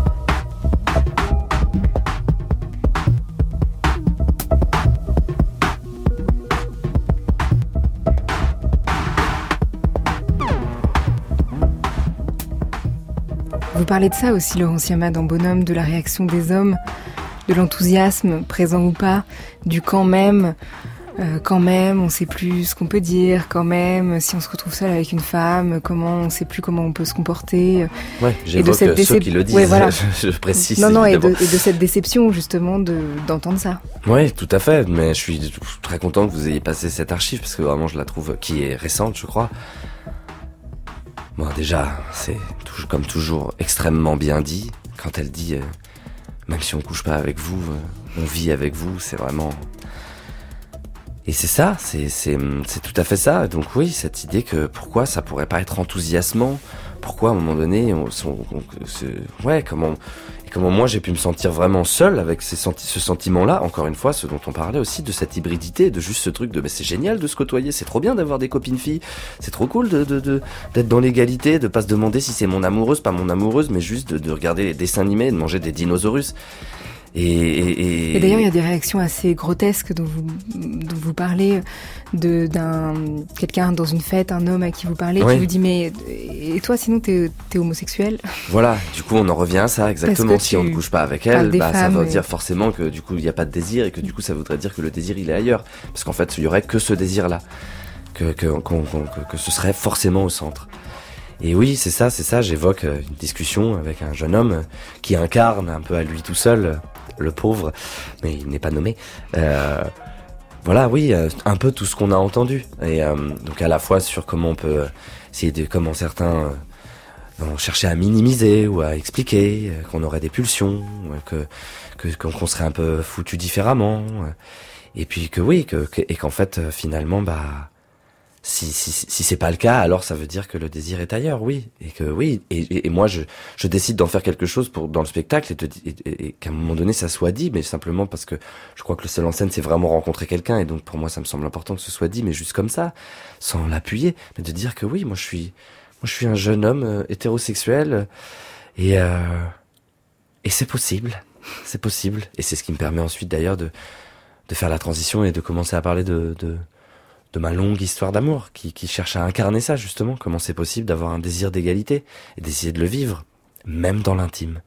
Vous parlez de ça aussi, Laurent Siama, dans Bonhomme, de la réaction des hommes, de l'enthousiasme, présent ou pas, du quand même, euh, quand même, on sait plus ce qu'on peut dire, quand même, si on se retrouve seul avec une femme, comment, on sait plus comment on peut se comporter. Ouais, j'évoque de cette ceux décep... qui le disent, ouais, voilà. je, je précise. Non, non, et de, et de cette déception, justement, de, d'entendre ça. Oui, tout à fait, mais je suis très content que vous ayez passé cette archive, parce que vraiment, je la trouve, qui est récente, je crois. Bon, déjà, c'est toujours, comme toujours extrêmement bien dit. Quand elle dit, euh, même si on couche pas avec vous, euh, on vit avec vous, c'est vraiment... Et c'est ça, c'est, c'est, c'est tout à fait ça. Donc oui, cette idée que pourquoi ça pourrait pas être enthousiasmant pourquoi à un moment donné, on, on, on, se, ouais, comment, et comment moi j'ai pu me sentir vraiment seul avec ces senti- ce sentiment-là, encore une fois, ce dont on parlait aussi, de cette hybridité, de juste ce truc de, bah, c'est génial de se côtoyer, c'est trop bien d'avoir des copines filles, c'est trop cool de, de, de, d'être dans l'égalité, de pas se demander si c'est mon amoureuse, pas mon amoureuse, mais juste de, de regarder les dessins animés, de manger des dinosaures. Et, et, et... et d'ailleurs, il y a des réactions assez grotesques dont vous, dont vous parlez, de, d'un, quelqu'un dans une fête, un homme à qui vous parlez, oui. qui vous dit, mais, et toi, sinon, t'es, t'es homosexuel? Voilà, du coup, on en revient à ça, exactement. Si on ne couche pas avec elle, bah, femmes, ça veut et... dire forcément que, du coup, il n'y a pas de désir, et que, du coup, ça voudrait dire que le désir, il est ailleurs. Parce qu'en fait, il y aurait que ce désir-là. Que, que, qu'on, qu'on, que, que ce serait forcément au centre. Et oui, c'est ça, c'est ça, j'évoque une discussion avec un jeune homme qui incarne un peu à lui tout seul, le pauvre, mais il n'est pas nommé. Euh, voilà, oui, un peu tout ce qu'on a entendu. Et euh, donc à la fois sur comment on peut essayer de, comment certains euh, vont chercher à minimiser ou à expliquer euh, qu'on aurait des pulsions, que, que qu'on serait un peu foutu différemment, euh, et puis que oui, que, que et qu'en fait euh, finalement, bah Si, si, si c'est pas le cas, alors ça veut dire que le désir est ailleurs, oui. Et que oui, et, et, et moi je, je décide d'en faire quelque chose pour, dans le spectacle et, de, et, et, et qu'à un moment donné ça soit dit, mais simplement parce que je crois que le seul en scène c'est vraiment rencontrer quelqu'un, et donc pour moi ça me semble important que ce soit dit, mais juste comme ça, sans l'appuyer, mais de dire que oui, moi je suis, moi je suis un jeune homme euh, hétérosexuel, et, euh, et c'est possible, c'est possible, et c'est ce qui me permet ensuite d'ailleurs de, de faire la transition et de commencer à parler de, de de ma longue histoire d'amour, qui, qui cherche à incarner ça, justement, comment c'est possible d'avoir un désir d'égalité, et d'essayer de le vivre, même dans l'intime.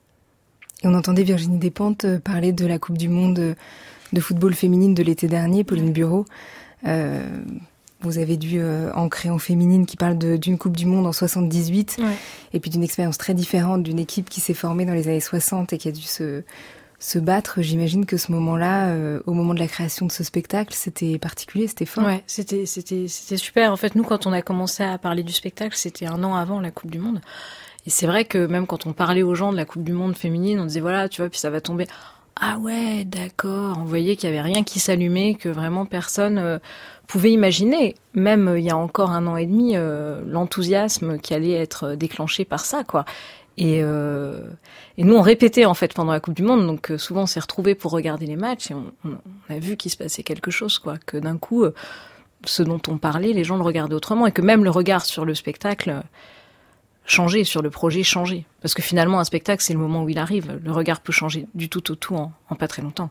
Et on entendait Virginie Despentes parler de la Coupe du Monde de football féminine de l'été dernier, Pauline Bureau. Euh, vous avez dû euh, ancrer en féminine qui parle de, d'une Coupe du Monde en soixante-dix-huit, ouais. Et puis d'une expérience très différente d'une équipe qui s'est formée dans les années soixante et qui a dû se... se battre. J'imagine que ce moment-là, euh, au moment de la création de ce spectacle, c'était particulier, c'était fort. Ouais, c'était, c'était, c'était super. En fait, nous, quand on a commencé à parler du spectacle, c'était un an avant la Coupe du Monde. Et c'est vrai que même quand on parlait aux gens de la Coupe du Monde féminine, on disait voilà, tu vois, puis ça va tomber. Ah ouais, d'accord. On voyait qu'il y avait rien qui s'allumait, que vraiment personne euh, pouvait imaginer. Même euh, il y a encore un an et demi, euh, l'enthousiasme qui allait être déclenché par ça, quoi. Et, euh, et nous on répétait en fait pendant la Coupe du Monde, donc euh, souvent on s'est retrouvés pour regarder les matchs et on, on a vu qu'il se passait quelque chose, quoi, que d'un coup euh, ce dont on parlait, les gens le regardaient autrement, et que même le regard sur le spectacle euh, changeait, sur le projet changeait, parce que finalement un spectacle c'est le moment où il arrive, le regard peut changer du tout au tout en, en pas très longtemps.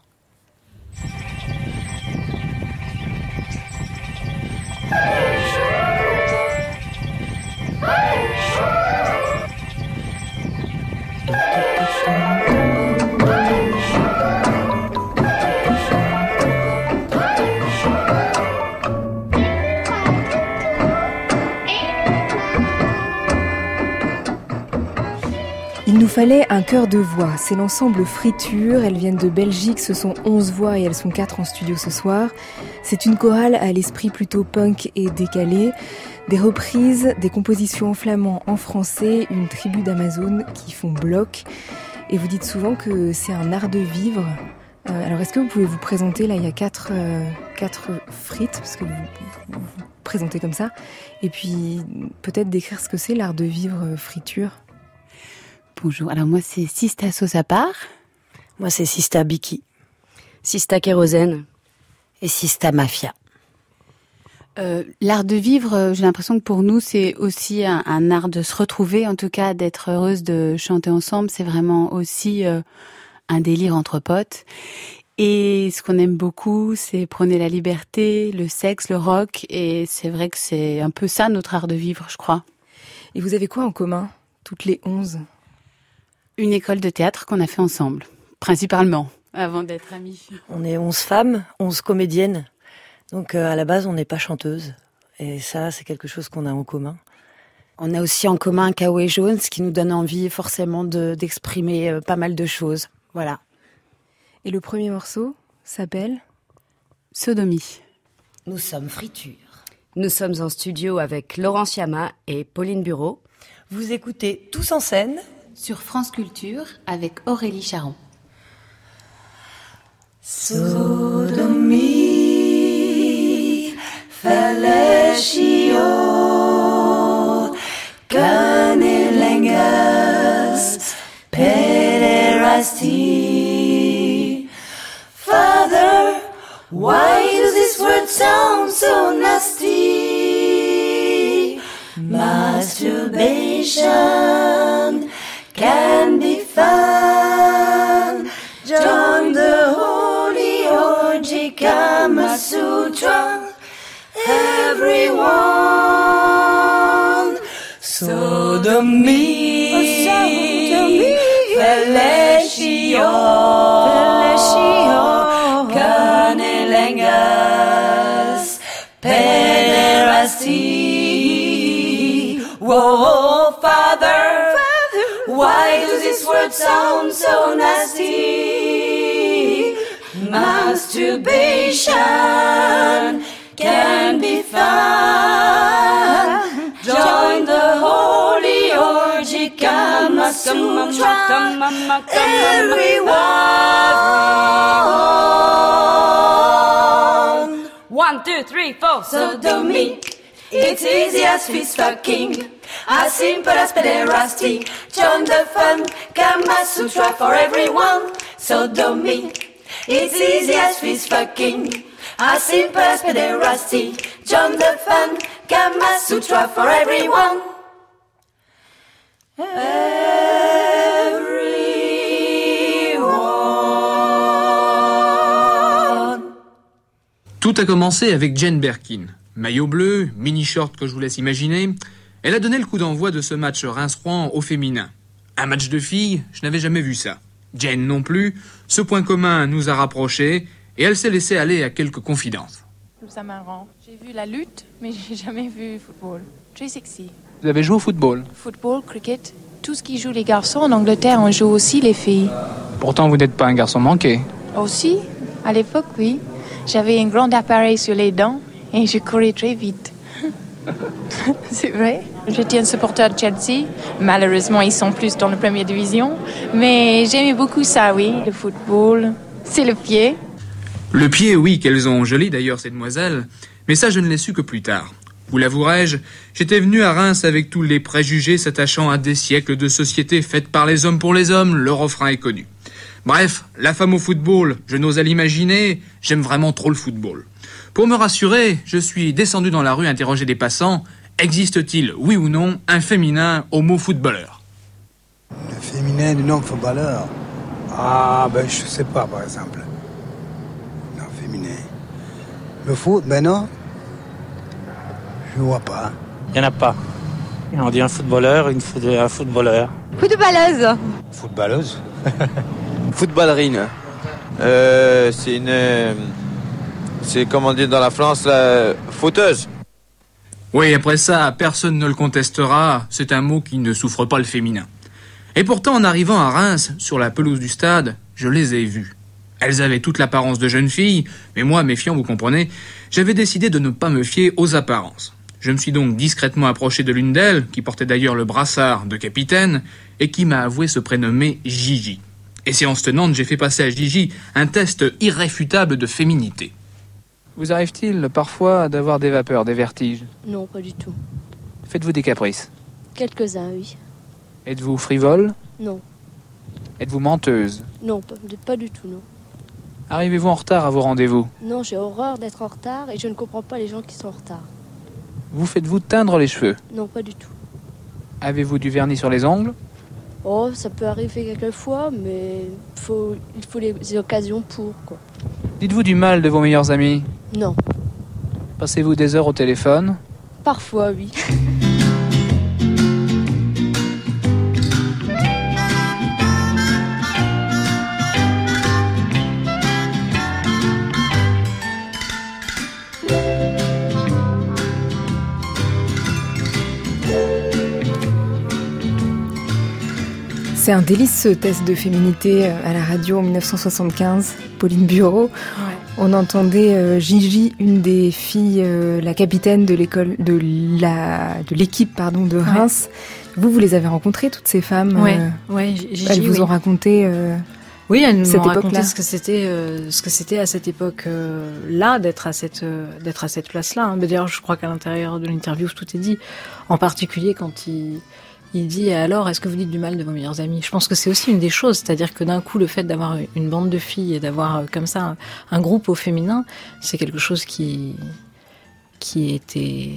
Il nous fallait un chœur de voix. C'est l'ensemble Friture. Elles viennent de Belgique. Ce sont onze voix et elles sont quatre en studio ce soir. C'est une chorale à l'esprit plutôt punk et décalé. Des reprises, des compositions en flamand, en français, une tribu d'Amazone qui font bloc. Et vous dites souvent que c'est un art de vivre. Euh, alors est-ce que vous pouvez vous présenter? Là, il y a quatre, euh, quatre frites, parce que vous, vous vous présentez comme ça. Et puis peut-être décrire ce que c'est l'art de vivre Friture. Bonjour, alors moi c'est Sista Sauce à part. Moi c'est Sista Biki, Sista Kérosène et Sista Mafia. Euh, l'art de vivre, j'ai l'impression que pour nous c'est aussi un, un art de se retrouver, en tout cas d'être heureuse de chanter ensemble. C'est vraiment aussi euh, un délire entre potes. Et ce qu'on aime beaucoup, c'est prôner la liberté, le sexe, le rock. Et c'est vrai que c'est un peu ça notre art de vivre, je crois. Et vous avez quoi en commun, toutes les onze? Une école de théâtre qu'on a fait ensemble, principalement, avant d'être amis. On est onze femmes, onze comédiennes. Donc euh, à la base, on n'est pas chanteuses. Et ça, c'est quelque chose qu'on a en commun. On a aussi en commun Kawaii Jaune, ce qui nous donne envie forcément de, d'exprimer euh, pas mal de choses. Voilà. Et le premier morceau s'appelle Sodomie. Nous sommes Friture. Nous sommes en studio avec Laurence Yama et Pauline Bureau. Vous écoutez Tous en scène sur France Culture avec Aurélie Charon. Sodomie, fellatio, can Why does this word sound so nasty? Masturbation can be fun. Join the holy orgy Kama Sutra, everyone. Sodomy, oh, sodomy, fellatio, fellatio, cunnilingus, pederasty. Whoa, Father, Father, why does this word sound so nasty? Masturbation can be fun. Join the holy orgy Kama Sutra, everyone. One, two, three, four. Sodomy, it's easy as fist fucking, as simple as pederasty. Join the fun, Kama Sutra for everyone. Sodomy, it's easy as fist fucking, as simple as pederasty. Join the fun, Kama Sutra for everyone. Everyone. Tout a commencé avec Jane Birkin. Maillot bleu, mini-short que je vous laisse imaginer. Elle a donné le coup d'envoi de ce match Reims-Rouen au féminin. Un match de filles, je n'avais jamais vu ça. Jane non plus. Ce point commun nous a rapprochés et elle s'est laissée aller à quelques confidences. Je trouve ça marrant. J'ai vu la lutte, mais j'ai jamais vu football. Très sexy. Vous avez joué au football? Football, cricket, tout ce qui joue les garçons en Angleterre, on joue aussi les filles. Pourtant, vous n'êtes pas un garçon manqué. Aussi, à l'époque, oui. J'avais un grand appareil sur les dents et je courais très vite. C'est vrai. J'étais un supporter de Chelsea. Malheureusement, ils sont plus dans la première division. Mais j'aimais beaucoup ça, oui. Le football, c'est le pied. Le pied, oui, qu'elles ont joli d'ailleurs, ces demoiselles. Mais ça, je ne l'ai su que plus tard. Vous l'avouerai-je, j'étais venu à Reims avec tous les préjugés s'attachant à des siècles de société faite par les hommes pour les hommes. Le refrain est connu. Bref, la femme au football, je n'ose à l'imaginer, j'aime vraiment trop le football. Pour me rassurer, je suis descendu dans la rue interroger des passants. Existe-t-il, oui ou non, un féminin au mot footballeur? Le féminin du nom footballeur? Ah, ben je sais pas, par exemple. Non, féminin. Le foot, ben non. Je vois pas. Il n'y en a pas. On dit un footballeur, une foot- un footballeur. Footballeuse. Footballeuse? Footballerine. Euh, c'est une... euh, C'est comme on dit dans la France, la fauteuse. Oui, après ça, personne ne le contestera, c'est un mot qui ne souffre pas le féminin. Et pourtant, en arrivant à Reims, sur la pelouse du stade, je les ai vues. Elles avaient toute l'apparence de jeunes filles, mais moi, méfiant, vous comprenez, j'avais décidé de ne pas me fier aux apparences. Je me suis donc discrètement approché de l'une d'elles, qui portait d'ailleurs le brassard de capitaine, et qui m'a avoué se prénommer Gigi. Et séance tenante, j'ai fait passer à Gigi un test irréfutable de féminité. Vous arrive-t-il parfois d'avoir des vapeurs, des vertiges? Non, pas du tout. Faites-vous des caprices? Quelques-uns, oui. Êtes-vous frivole? Non. Êtes-vous menteuse? Non, pas, pas du tout, non. Arrivez-vous en retard à vos rendez-vous? Non, j'ai horreur d'être en retard et je ne comprends pas les gens qui sont en retard. Vous faites-vous teindre les cheveux? Non, pas du tout. Avez-vous du vernis sur les ongles? Oh, ça peut arriver quelquefois, mais faut, il faut les, les occasions pour, quoi. Dites-vous du mal de vos meilleurs amis? Non. Passez-vous des heures au téléphone? Parfois, oui. C'est un délice ce test de féminité à la radio en dix-neuf cent soixante-quinze, Pauline Bureau. Ouais. On entendait euh, Gigi, une des filles, euh, la capitaine de l'école, de la, de l'équipe pardon de Reims. Ouais. Vous, vous les avez rencontrées toutes ces femmes? Ouais, euh, ouais. Gigi, elles vous oui. ont raconté. Euh, oui, elles nous cette ont raconté époque-là. ce que c'était, euh, ce que c'était à cette époque-là, d'être à cette, euh, d'être à cette place-là. Hein. Mais d'ailleurs, je crois qu'à l'intérieur de l'interview, tout est dit. En particulier quand ils il dit alors, est-ce que vous dites du mal de vos meilleurs amis? Je pense que c'est aussi une des choses, c'est-à-dire que d'un coup, le fait d'avoir une bande de filles et d'avoir comme ça un, un groupe au féminin, c'est quelque chose qui qui était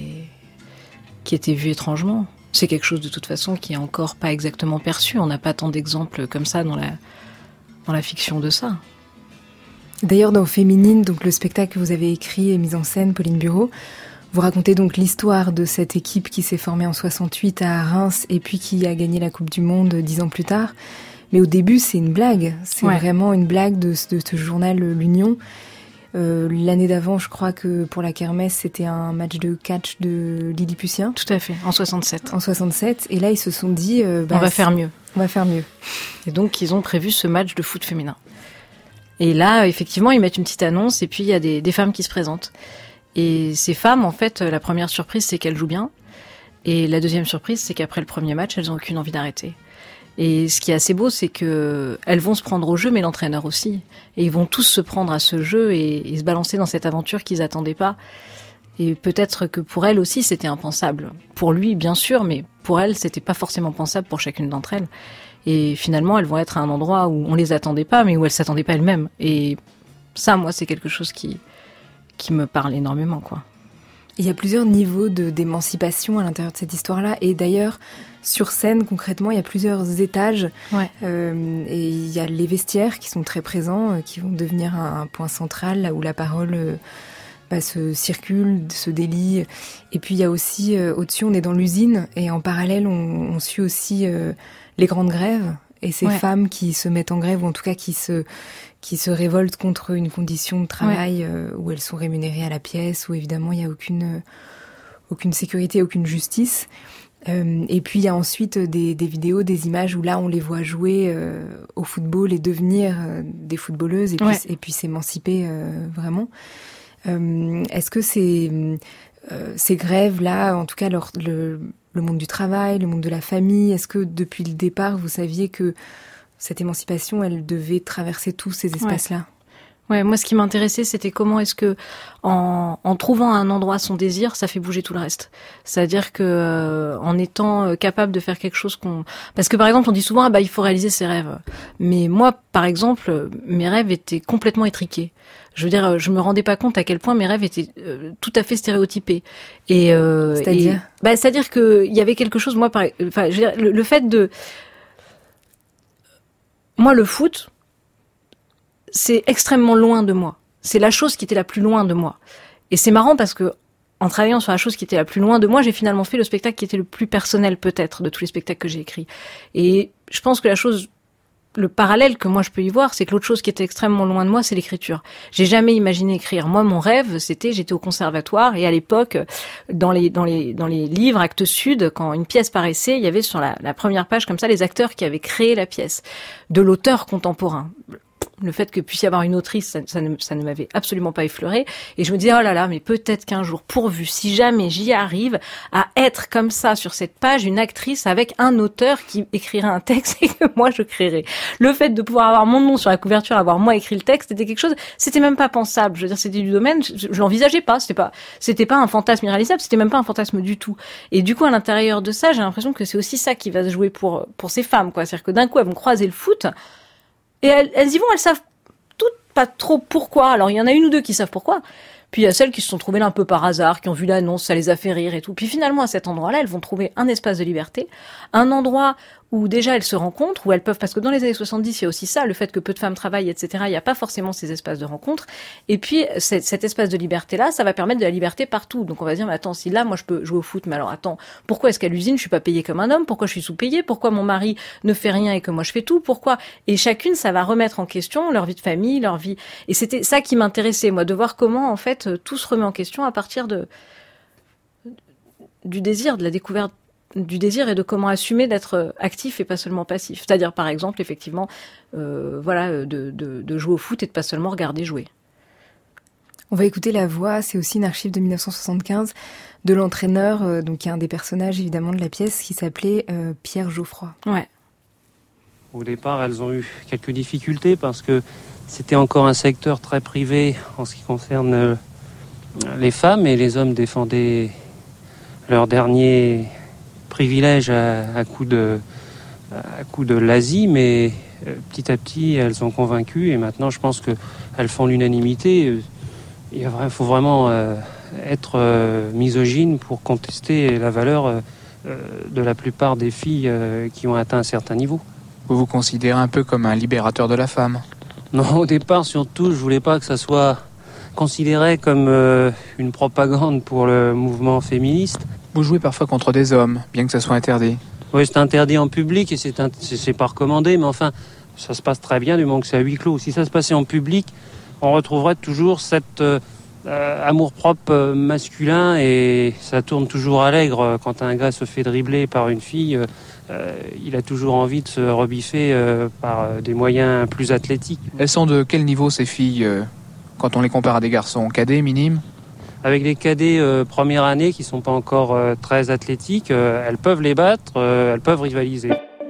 qui était vu étrangement. C'est quelque chose de toute façon qui est encore pas exactement perçu. On n'a pas tant d'exemples comme ça dans la dans la fiction de ça. D'ailleurs, dans Féminine, donc le spectacle que vous avez écrit et mis en scène, Pauline Bureau, vous racontez donc l'histoire de cette équipe qui s'est formée en soixante-huit à Reims et puis qui a gagné la Coupe du Monde dix ans plus tard. Mais au début, c'est une blague. C'est ouais. vraiment une blague de, de ce journal L'Union. Euh, l'année d'avant, je crois que pour la Kermesse, c'était un match de catch de Lilliputien. Tout à fait, en soixante-sept. En soixante-sept. Et là, ils se sont dit... Euh, bah, on va faire mieux. On va faire mieux. Et donc, ils ont prévu ce match de foot féminin. Et là, effectivement, ils mettent une petite annonce et puis il y a des, des femmes qui se présentent. Et ces femmes, en fait, la première surprise, c'est qu'elles jouent bien. Et la deuxième surprise, c'est qu'après le premier match, elles n'ont aucune envie d'arrêter. Et ce qui est assez beau, c'est que elles vont se prendre au jeu, mais l'entraîneur aussi. Et ils vont tous se prendre à ce jeu et, et se balancer dans cette aventure qu'ils attendaient pas. Et peut-être que pour elles aussi, c'était impensable. Pour lui, bien sûr, mais pour elles, c'était pas forcément pensable pour chacune d'entre elles. Et finalement, elles vont être à un endroit où on les attendait pas, mais où elles s'attendaient pas elles-mêmes. Et ça, moi, c'est quelque chose qui, qui me parle énormément, quoi. Il y a plusieurs niveaux de, d'émancipation à l'intérieur de cette histoire-là. Et d'ailleurs, sur scène, concrètement, il y a plusieurs étages. Ouais. Euh, et il y a les vestiaires qui sont très présents, euh, qui vont devenir un, un point central, là où la parole euh, bah, se circule, se délie. Et puis, il y a aussi, euh, au-dessus, on est dans l'usine. Et en parallèle, on, on suit aussi euh, les grandes grèves. Et ces ouais. femmes qui se mettent en grève, ou en tout cas qui se... qui se révoltent contre une condition de travail ouais. euh, où elles sont rémunérées à la pièce, où évidemment il n'y a aucune, euh, aucune sécurité, aucune justice. Euh, et puis il y a ensuite des, des vidéos, des images où là on les voit jouer euh, au football et devenir euh, des footballeuses et puis, ouais. et puis s'émanciper euh, vraiment. Euh, est-ce que ces, euh, ces grèves-là, en tout cas leur, le, le monde du travail, le monde de la famille, est-ce que depuis le départ vous saviez que cette émancipation, elle devait traverser tous ces espaces-là? Ouais, moi, ce qui m'intéressait, c'était comment est-ce que, en, en trouvant un endroit son désir, ça fait bouger tout le reste. C'est-à-dire que, euh, en étant capable de faire quelque chose qu'on, parce que par exemple, on dit souvent, ah bah, il faut réaliser ses rêves. Mais moi, par exemple, mes rêves étaient complètement étriqués. Je veux dire, je me rendais pas compte à quel point mes rêves étaient euh, tout à fait stéréotypés. Et, euh, c'est-à-dire, et, bah, c'est-à-dire que il y avait quelque chose, moi, par, enfin, je veux dire, le, le fait de Moi, le foot, c'est extrêmement loin de moi. C'est la chose qui était la plus loin de moi. Et c'est marrant parce que, en travaillant sur la chose qui était la plus loin de moi, j'ai finalement fait le spectacle qui était le plus personnel, peut-être, de tous les spectacles que j'ai écrits. Et je pense que la chose, le parallèle que moi je peux y voir, c'est que l'autre chose qui était extrêmement loin de moi, c'est l'écriture. J'ai jamais imaginé écrire. Moi, mon rêve, c'était, j'étais au conservatoire et à l'époque, dans les dans les dans les livres Actes Sud, quand une pièce paraissait, il y avait sur la, la première page comme ça les acteurs qui avaient créé la pièce, de l'auteur contemporain. Le fait que puisse y avoir une autrice, ça, ça, ne, ça ne m'avait absolument pas effleuré. Et je me disais, oh là là, mais peut-être qu'un jour, pourvu, si jamais j'y arrive, à être comme ça sur cette page, une actrice avec un auteur qui écrirait un texte et que moi je créerais. Le fait de pouvoir avoir mon nom sur la couverture, avoir moi écrit le texte, c'était quelque chose, c'était même pas pensable. Je veux dire, c'était du domaine, je, je l'envisageais pas, c'était pas, c'était pas un fantasme irréalisable, c'était même pas un fantasme du tout. Et du coup, à l'intérieur de ça, j'ai l'impression que c'est aussi ça qui va se jouer pour, pour ces femmes, quoi. C'est-à-dire que d'un coup, elles vont croiser le foot, et elles, elles y vont, elles savent toutes pas trop pourquoi. Alors, il y en a une ou deux qui savent pourquoi. Puis, il y a celles qui se sont trouvées là un peu par hasard, qui ont vu l'annonce, ça les a fait rire et tout. Puis, finalement, à cet endroit-là, elles vont trouver un espace de liberté, un endroit où déjà elles se rencontrent, où elles peuvent, parce que dans les années soixante-dix, il y a aussi ça, le fait que peu de femmes travaillent, et cetera. Il n'y a pas forcément ces espaces de rencontre. Et puis, cet, cet espace de liberté-là, ça va permettre de la liberté partout. Donc, on va se dire, mais attends, si là, moi, je peux jouer au foot, mais alors, attends, pourquoi est-ce qu'à l'usine, je suis pas payée comme un homme? Pourquoi je suis sous-payée? Pourquoi mon mari ne fait rien et que moi, je fais tout? Pourquoi? Et chacune, ça va remettre en question leur vie de famille, leur vie. Et c'était ça qui m'intéressait, moi, de voir comment, en fait, tout se remet en question à partir de, du désir, de la découverte du désir et de comment assumer d'être actif et pas seulement passif. C'est-à-dire, par exemple, effectivement, euh, voilà, de, de, de jouer au foot et de pas seulement regarder jouer. On va écouter la voix, c'est aussi une archive de dix-neuf cent soixante-quinze, de l'entraîneur, euh, donc qui est un des personnages évidemment de la pièce, qui s'appelait euh, Pierre Geoffroy. Ouais. Au départ, elles ont eu quelques difficultés parce que c'était encore un secteur très privé en ce qui concerne euh, les femmes, et les hommes défendaient leurs derniers privilèges à, à coup de, à coup de l'Asie, mais euh, petit à petit, elles sont convaincues et maintenant, je pense qu'elles font l'unanimité. Il faut vraiment euh, être euh, misogyne pour contester la valeur euh, de la plupart des filles euh, qui ont atteint un certain niveau. Vous vous considérez un peu comme un libérateur de la femme? Non, au départ, surtout, je voulais pas que ça soit considéré comme euh, une propagande pour le mouvement féministe. Vous jouez parfois contre des hommes, bien que ça soit interdit. Oui, c'est interdit en public et c'est, un, c'est, c'est pas recommandé, mais enfin, ça se passe très bien du moment que c'est à huis clos. Si ça se passait en public, on retrouverait toujours cet euh, euh, amour-propre euh, masculin et ça tourne toujours à l'aigre. Quand un gars se fait dribbler par une fille, euh, euh, il a toujours envie de se rebiffer euh, par euh, des moyens plus athlétiques. Elles sont de quel niveau ces filles euh, quand on les compare à des garçons? Cadets, minimes? Avec les cadets euh, première année qui sont pas encore euh, très athlétiques, euh, elles peuvent les battre, euh, elles peuvent rivaliser.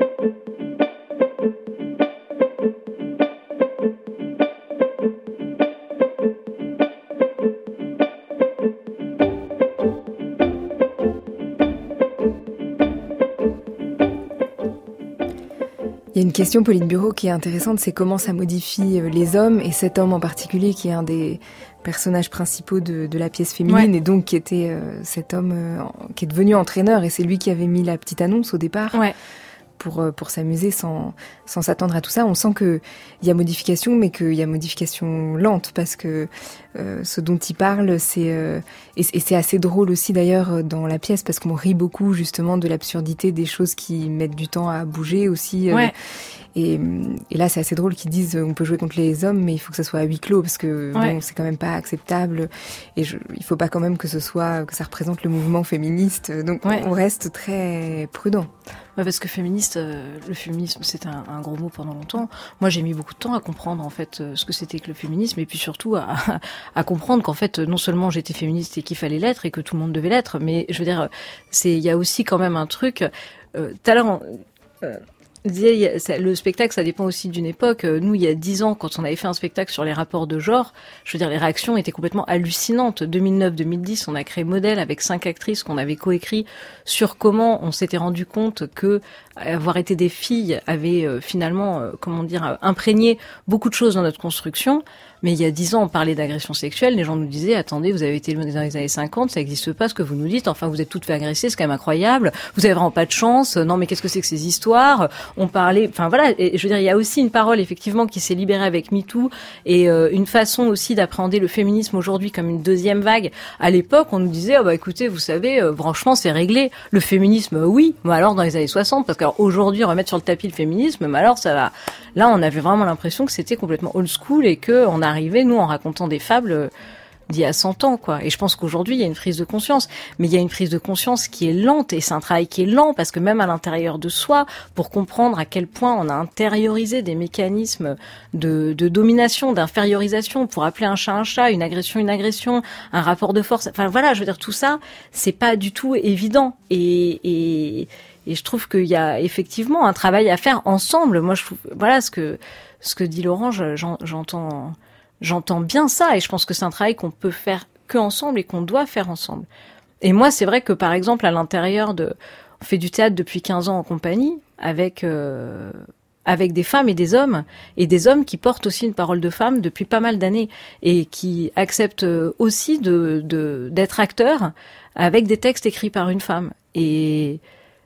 Il y a une question, Pauline Bureau, qui est intéressante, c'est comment ça modifie les hommes, et cet homme en particulier qui est un des personnages principaux de, de la pièce féminine, ouais. Et donc qui était euh, cet homme euh, qui est devenu entraîneur, et c'est lui qui avait mis la petite annonce au départ. Ouais. Pour, pour s'amuser sans, sans s'attendre à tout ça. On sent qu'il y a modification, mais qu'il y a modification lente, parce que euh, ce dont il parle, c'est... Euh, et, et c'est assez drôle aussi d'ailleurs dans la pièce, parce qu'on rit beaucoup justement de l'absurdité des choses qui mettent du temps à bouger aussi. Euh, ouais. Et, et là, c'est assez drôle qu'ils disent on peut jouer contre les hommes, mais il faut que ça soit à huis clos, parce que ouais. Bon, c'est quand même pas acceptable. Et je, il faut pas quand même que ce soit, que ça représente le mouvement féministe. Donc ouais. On reste très prudent. Ouais, parce que féministe, euh, le féminisme, c'est un, un gros mot pendant longtemps. Moi, j'ai mis beaucoup de temps à comprendre en fait euh, ce que c'était que le féminisme, et puis surtout à, à comprendre qu'en fait, non seulement j'étais féministe et qu'il fallait l'être et que tout le monde devait l'être, mais je veux dire, c'est, il y a aussi quand même un truc. Euh, tout à l'heure, euh, disait, le spectacle, ça dépend aussi d'une époque. Nous, il y a dix ans, quand on avait fait un spectacle sur les rapports de genre, je veux dire, les réactions étaient complètement hallucinantes. deux mille neuf deux mille dix, on a créé Modèle avec cinq actrices qu'on avait coécrit sur comment on s'était rendu compte que avoir été des filles avait euh, finalement, euh, comment dire, imprégné beaucoup de choses dans notre construction. Mais il y a dix ans, on parlait d'agression sexuelle, les gens nous disaient, attendez, vous avez été dans les années cinquante, ça n'existe pas ce que vous nous dites, enfin vous êtes toutes fait agresser, c'est quand même incroyable, vous avez vraiment pas de chance, non mais qu'est-ce que c'est que ces histoires? On parlait, enfin voilà, et je veux dire, il y a aussi une parole effectivement qui s'est libérée avec MeToo, et euh, une façon aussi d'appréhender le féminisme aujourd'hui comme une deuxième vague. À l'époque, on nous disait, oh bah écoutez, vous savez, euh, franchement c'est réglé, le féminisme, euh, oui, mais alors dans les années soixante, parce qu'aujourd'hui remettre sur le tapis le féminisme, mais alors ça va. Là, on avait vraiment l'impression que c'était complètement old school et que on arrivait, nous, en racontant des fables d'il y a cent ans, quoi. Et je pense qu'aujourd'hui, il y a une prise de conscience. Mais il y a une prise de conscience qui est lente, et c'est un travail qui est lent, parce que même à l'intérieur de soi, pour comprendre à quel point on a intériorisé des mécanismes de, de domination, d'infériorisation, pour appeler un chat un chat, une agression une agression, un rapport de force. Enfin voilà, je veux dire, tout ça, c'est pas du tout évident. Et... et Et je trouve qu'il y a effectivement un travail à faire ensemble. Moi, je trouve, voilà ce que ce que dit Laurent, j'en, j'entends j'entends bien ça, et je pense que c'est un travail qu'on peut faire que ensemble et qu'on doit faire ensemble. Et moi, c'est vrai que par exemple à l'intérieur de, on fait du théâtre depuis quinze ans en compagnie avec euh, avec des femmes et des hommes, et des hommes qui portent aussi une parole de femme depuis pas mal d'années et qui acceptent aussi de, de d'être acteurs avec des textes écrits par une femme. Et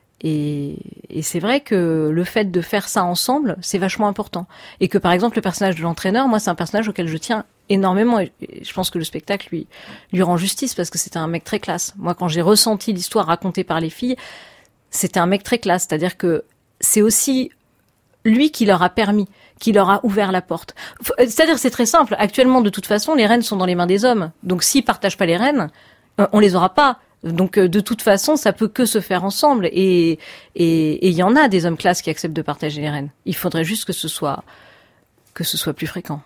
Et, et c'est vrai que le fait de faire ça ensemble, c'est vachement important. Et que par exemple, le personnage de l'entraîneur, moi, c'est un personnage auquel je tiens énormément. Et je pense que le spectacle lui, lui rend justice, parce que c'était un mec très classe. Moi, quand j'ai ressenti l'histoire racontée par les filles, c'était un mec très classe. C'est-à-dire que c'est aussi lui qui leur a permis, qui leur a ouvert la porte. C'est-à-dire, c'est très simple. Actuellement, de toute façon, les rênes sont dans les mains des hommes. Donc, s'ils partagent pas les rênes, on les aura pas. Donc de toute façon, ça peut que se faire ensemble, et et il y en a des hommes classes qui acceptent de partager les rênes. Il faudrait juste que ce soit que ce soit plus fréquent.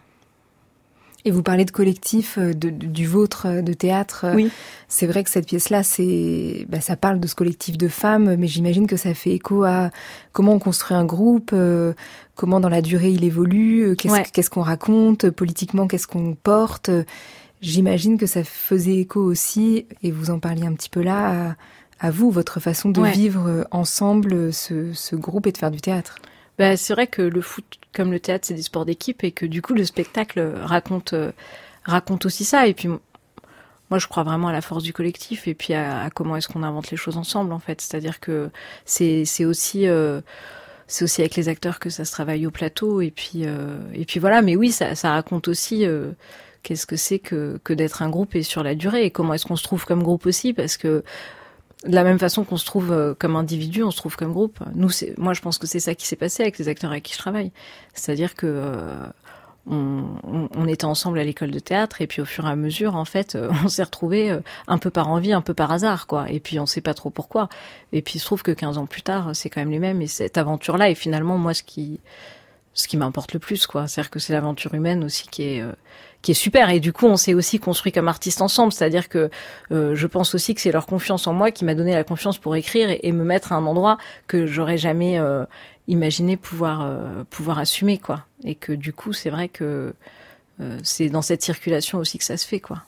Et vous parlez de collectif, de, de, du vôtre de théâtre. Oui. C'est vrai que cette pièce-là, c'est, bah, ça parle de ce collectif de femmes, mais j'imagine que ça fait écho à comment on construit un groupe, euh, comment dans la durée il évolue, qu'est-ce, ouais. qu'est-ce qu'on raconte, politiquement qu'est-ce qu'on porte. J'imagine que ça faisait écho aussi, et vous en parliez un petit peu là, à, à vous, votre façon de Ouais. vivre ensemble ce, ce groupe et de faire du théâtre. Bah, c'est vrai que le foot, comme le théâtre, c'est des sports d'équipe et que du coup, le spectacle raconte, euh, raconte aussi ça. Et puis, moi, je crois vraiment à la force du collectif et puis à, à comment est-ce qu'on invente les choses ensemble, en fait. C'est-à-dire que c'est, c'est aussi, euh, c'est aussi avec les acteurs que ça se travaille au plateau. Et puis, euh, et puis voilà. Mais oui, ça, ça raconte aussi euh, qu'est-ce que c'est que, que d'être un groupe et sur la durée et comment est-ce qu'on se trouve comme groupe aussi, parce que de la même façon qu'on se trouve euh, comme individu, on se trouve comme groupe. Nous, c'est, moi, je pense que c'est ça qui s'est passé avec les acteurs avec qui je travaille. C'est-à-dire que euh, on, on, on était ensemble à l'école de théâtre et puis au fur et à mesure, en fait, euh, on s'est retrouvés euh, un peu par envie, un peu par hasard, quoi. Et puis on sait pas trop pourquoi. Et puis il se trouve que quinze ans plus tard, c'est quand même les mêmes. Et cette aventure-là est finalement moi ce qui, ce qui m'importe le plus, quoi. C'est-à-dire que c'est l'aventure humaine aussi qui est euh, qui est super. Et du coup, on s'est aussi construit comme artistes ensemble. C'est-à-dire que euh, je pense aussi que c'est leur confiance en moi qui m'a donné la confiance pour écrire et, et me mettre à un endroit que j'aurais jamais euh, imaginé pouvoir euh, pouvoir assumer, quoi. Et que du coup, c'est vrai que euh, c'est dans cette circulation aussi que ça se fait, quoi.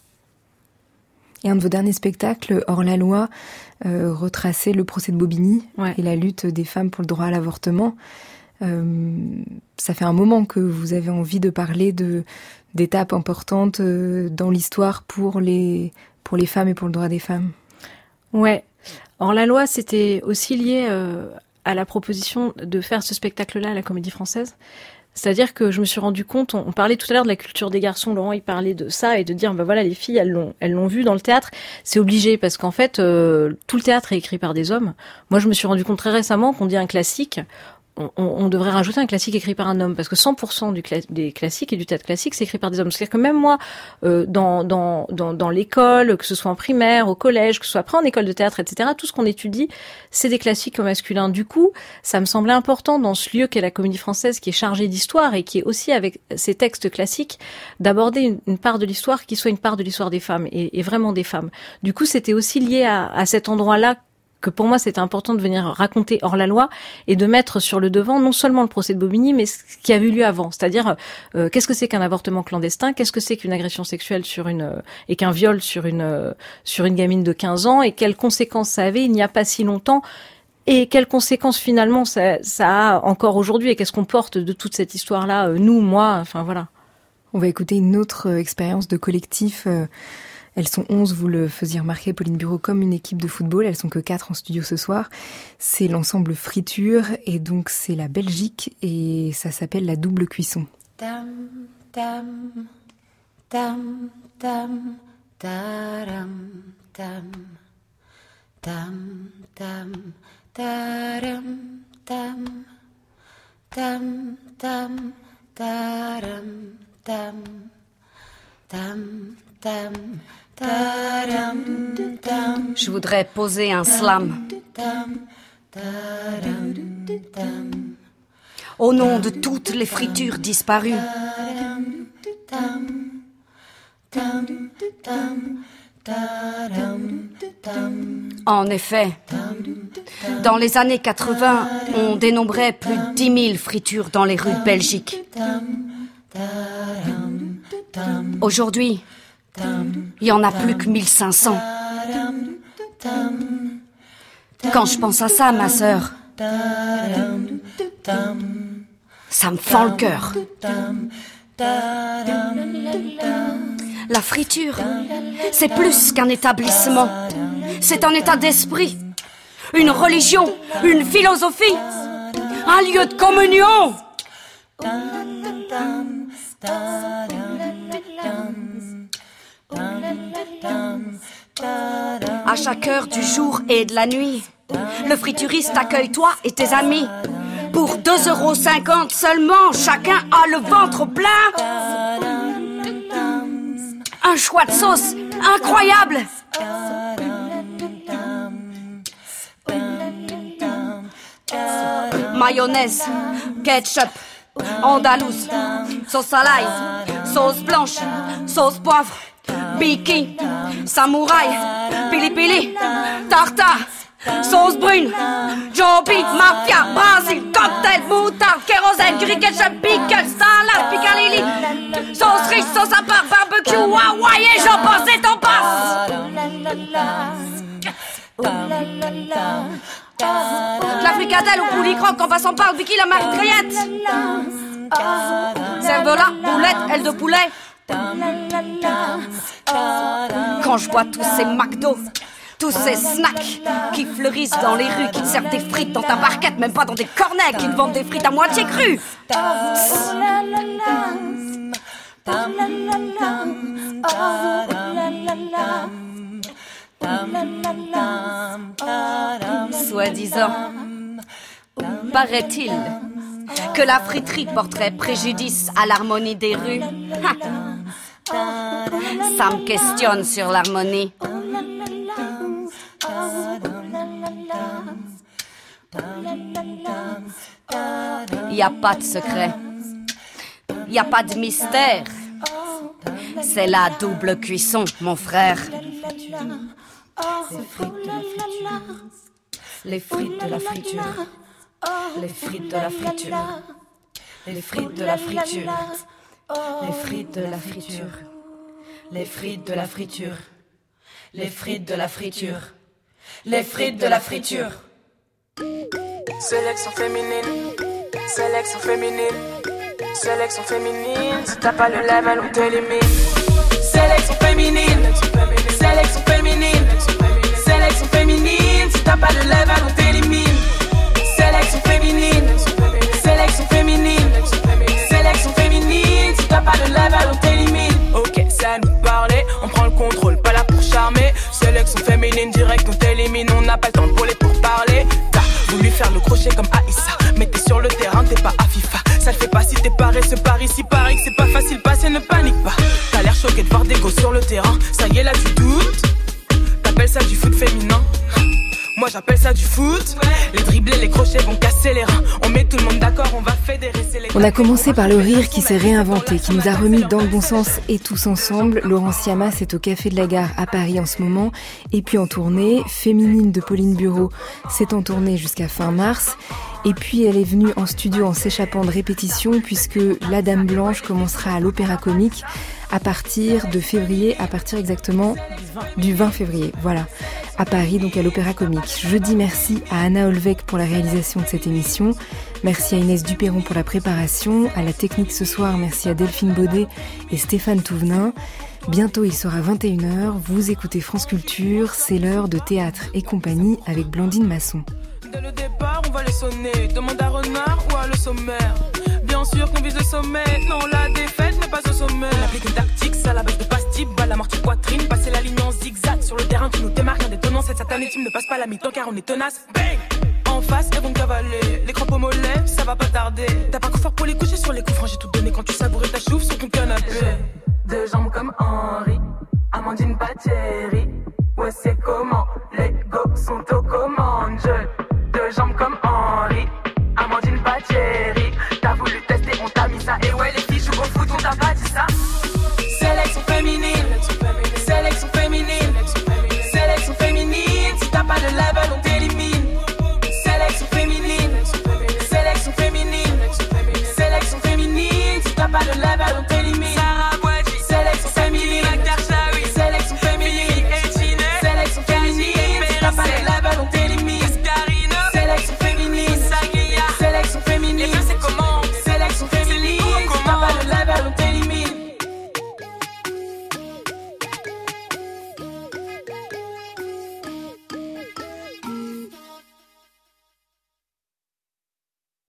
Et un de vos derniers spectacles, Hors la loi, euh, retraçait le procès de Bobigny Ouais. et la lutte des femmes pour le droit à l'avortement. Euh, ça fait un moment que vous avez envie de parler de d'étapes importantes euh, dans l'histoire pour les pour les femmes et pour le droit des femmes. Ouais. Or la loi, c'était aussi lié euh, à la proposition de faire ce spectacle-là à la Comédie Française. C'est-à-dire que je me suis rendu compte, on, on parlait tout à l'heure de la culture des garçons, Laurent il parlait de ça et de dire bah voilà les filles elles l'ont elles l'ont vu dans le théâtre, c'est obligé parce qu'en fait euh, tout le théâtre est écrit par des hommes. Moi je me suis rendu compte très récemment qu'on dit un classique, on, on devrait rajouter un classique écrit par un homme parce que cent pour cent du cla- des classiques et du théâtre classique c'est écrit par des hommes. C'est-à-dire que même moi euh, dans dans dans dans l'école, que ce soit en primaire, au collège, que ce soit après en école de théâtre, et cetera, tout ce qu'on étudie c'est des classiques masculins. Du coup, ça me semblait important dans ce lieu qu'est la Comédie Française, qui est chargée d'histoire et qui est aussi avec ces textes classiques, d'aborder une, une part de l'histoire qui soit une part de l'histoire des femmes et, et vraiment des femmes. Du coup, c'était aussi lié à, à cet endroit-là que pour moi c'était important de venir raconter Hors la loi et de mettre sur le devant non seulement le procès de Bobigny mais ce qui a eu lieu avant, c'est-à-dire euh, qu'est-ce que c'est qu'un avortement clandestin, qu'est-ce que c'est qu'une agression sexuelle sur une euh, et qu'un viol sur une euh, sur une gamine de quinze ans et quelles conséquences ça avait il n'y a pas si longtemps et quelles conséquences finalement ça, ça a encore aujourd'hui et qu'est-ce qu'on porte de toute cette histoire-là, euh, nous, moi, enfin voilà. On va écouter une autre euh, expérience de collectif. Euh, elles sont onze, vous le faisiez remarquer, Pauline Bureau, comme une équipe de football. Elles sont que quatre en studio ce soir. C'est l'ensemble Friture et donc c'est la Belgique et ça s'appelle la double cuisson. Tam, tam, tam, tam, taram, tam, tam, tam, taram, tam, tam, tam, taram, tam, tam, tam, taram, tam. Je voudrais poser un slam. Au nom de toutes les fritures disparues. En effet, dans les années quatre-vingts, on dénombrait plus de dix mille fritures dans les rues de Belgique. Aujourd'hui, il y en a plus que mille cinq cents. Quand je pense à ça, ma sœur, ça me fend le cœur. La friture, c'est plus qu'un établissement. C'est un état d'esprit, une religion, une philosophie, un lieu de communion. À chaque heure du jour et de la nuit, le frituriste accueille toi et tes amis. Pour deux euros cinquante seulement, chacun a le ventre plein. Un choix de sauce incroyable. Mayonnaise, ketchup, andalouse, sauce à l'ail, sauce blanche, sauce poivre, biki, samouraï, pili pili, tartare, sauce brune, joby, mafia, Brésil, cocktail, moutarde, kérosène, curry ketchup, pickle, salade, picalili, sauce riche, sauce à part, barbecue, Hawaii, et j'en passe et t'en passe. De la fricadelle au poulet croque en passant par le Vicky la Marie-Grillette. Cervelas, boulette, aile de poulet. Quand je vois tous ces McDo, tous ces snacks qui fleurissent dans les rues, qui te servent des frites dans ta barquette, même pas dans des cornets, qui te vendent des frites à moitié crues. Soi-disant, paraît-il que la friterie porterait préjudice à l'harmonie des rues. Ça me questionne sur l'harmonie. Y a pas de secret, y a pas de mystère. C'est la double cuisson, mon frère. Les frites de la friture. Les frites de la friture. Les frites de la friture. Les frites de la friture. Les frites de la friture. Les frites de la friture. Les frites de la friture. Sélection féminine. Sélection féminine. Sélection féminine. Si t'as pas le level, on t'élimine. Sélection féminine. Sélection féminine. Sélection féminine. Si t'as pas le level, on t'élimine. Sélection féminine. Sélection féminine. Sélection féminine. Si t'as pas le level, on t'élimine. Ok, c'est à nous de parler. On prend le contrôle, pas là pour charmer. Sélection féminine, direct, on t'élimine. On n'a pas le temps pour les pourparler. T'as voulu faire le crochet comme Aïssa, mais t'es sur le terrain, t'es pas à FIFA. Ça le fait pas si t'es paré, ce pari si pareil que c'est pas facile, passer, ne panique pas. T'as l'air choqué de voir des gosses sur le terrain. Ça y est, là tu doutes. T'appelles ça du foot féminin. Moi j'appelle ça du foot. Les dribblés, les crochets vont casser les reins. On met tout le monde d'accord, on va fédérer. Les... On a commencé par le rire qui s'est réinventé, qui nous a remis dans le bon sens et tous ensemble. Laurence Siamas est au Café de la Gare à Paris en ce moment. Et puis en tournée, Féminine de Pauline Bureau, c'est en tournée jusqu'à fin mars. Et puis elle est venue en studio en s'échappant de répétition puisque La Dame Blanche commencera à l'Opéra Comique à partir de février, à partir exactement du vingt février, voilà, à Paris, donc à l'Opéra Comique. Je dis merci à Anna Olvec pour la réalisation de cette émission, merci à Inès Duperron pour la préparation, à la technique ce soir, merci à Delphine Baudet et Stéphane Touvenin. Bientôt il sera vingt et une heures, vous écoutez France Culture, c'est l'heure de Théâtre et compagnie avec Blandine Masson. Dès le départ, on va les sonner, demande à Renard ou à le sommaire. Bien sûr qu'on vise le sommet, non la défaite n'est pas au sommet. On applique une tactique, ça la base de pastille, balle à mortier poitrine, passer la ligne en zigzag. Sur le terrain tu nous démarques, un détonnant, cette satanée team ne passe pas la mi-temps car on est tenace. Bang! En face, elles vont cavaler, les crampes au mollet, ça va pas tarder. T'as pas confort pour les coucher sur les coups francs, j'ai tout donné quand tu savourais ta chouffe sur ton canapé. J'ai deux jambes comme Henri, Amandine Pateri. Ouais c'est comment, les go sont aux commandes. J'ai deux jambes comme Henri.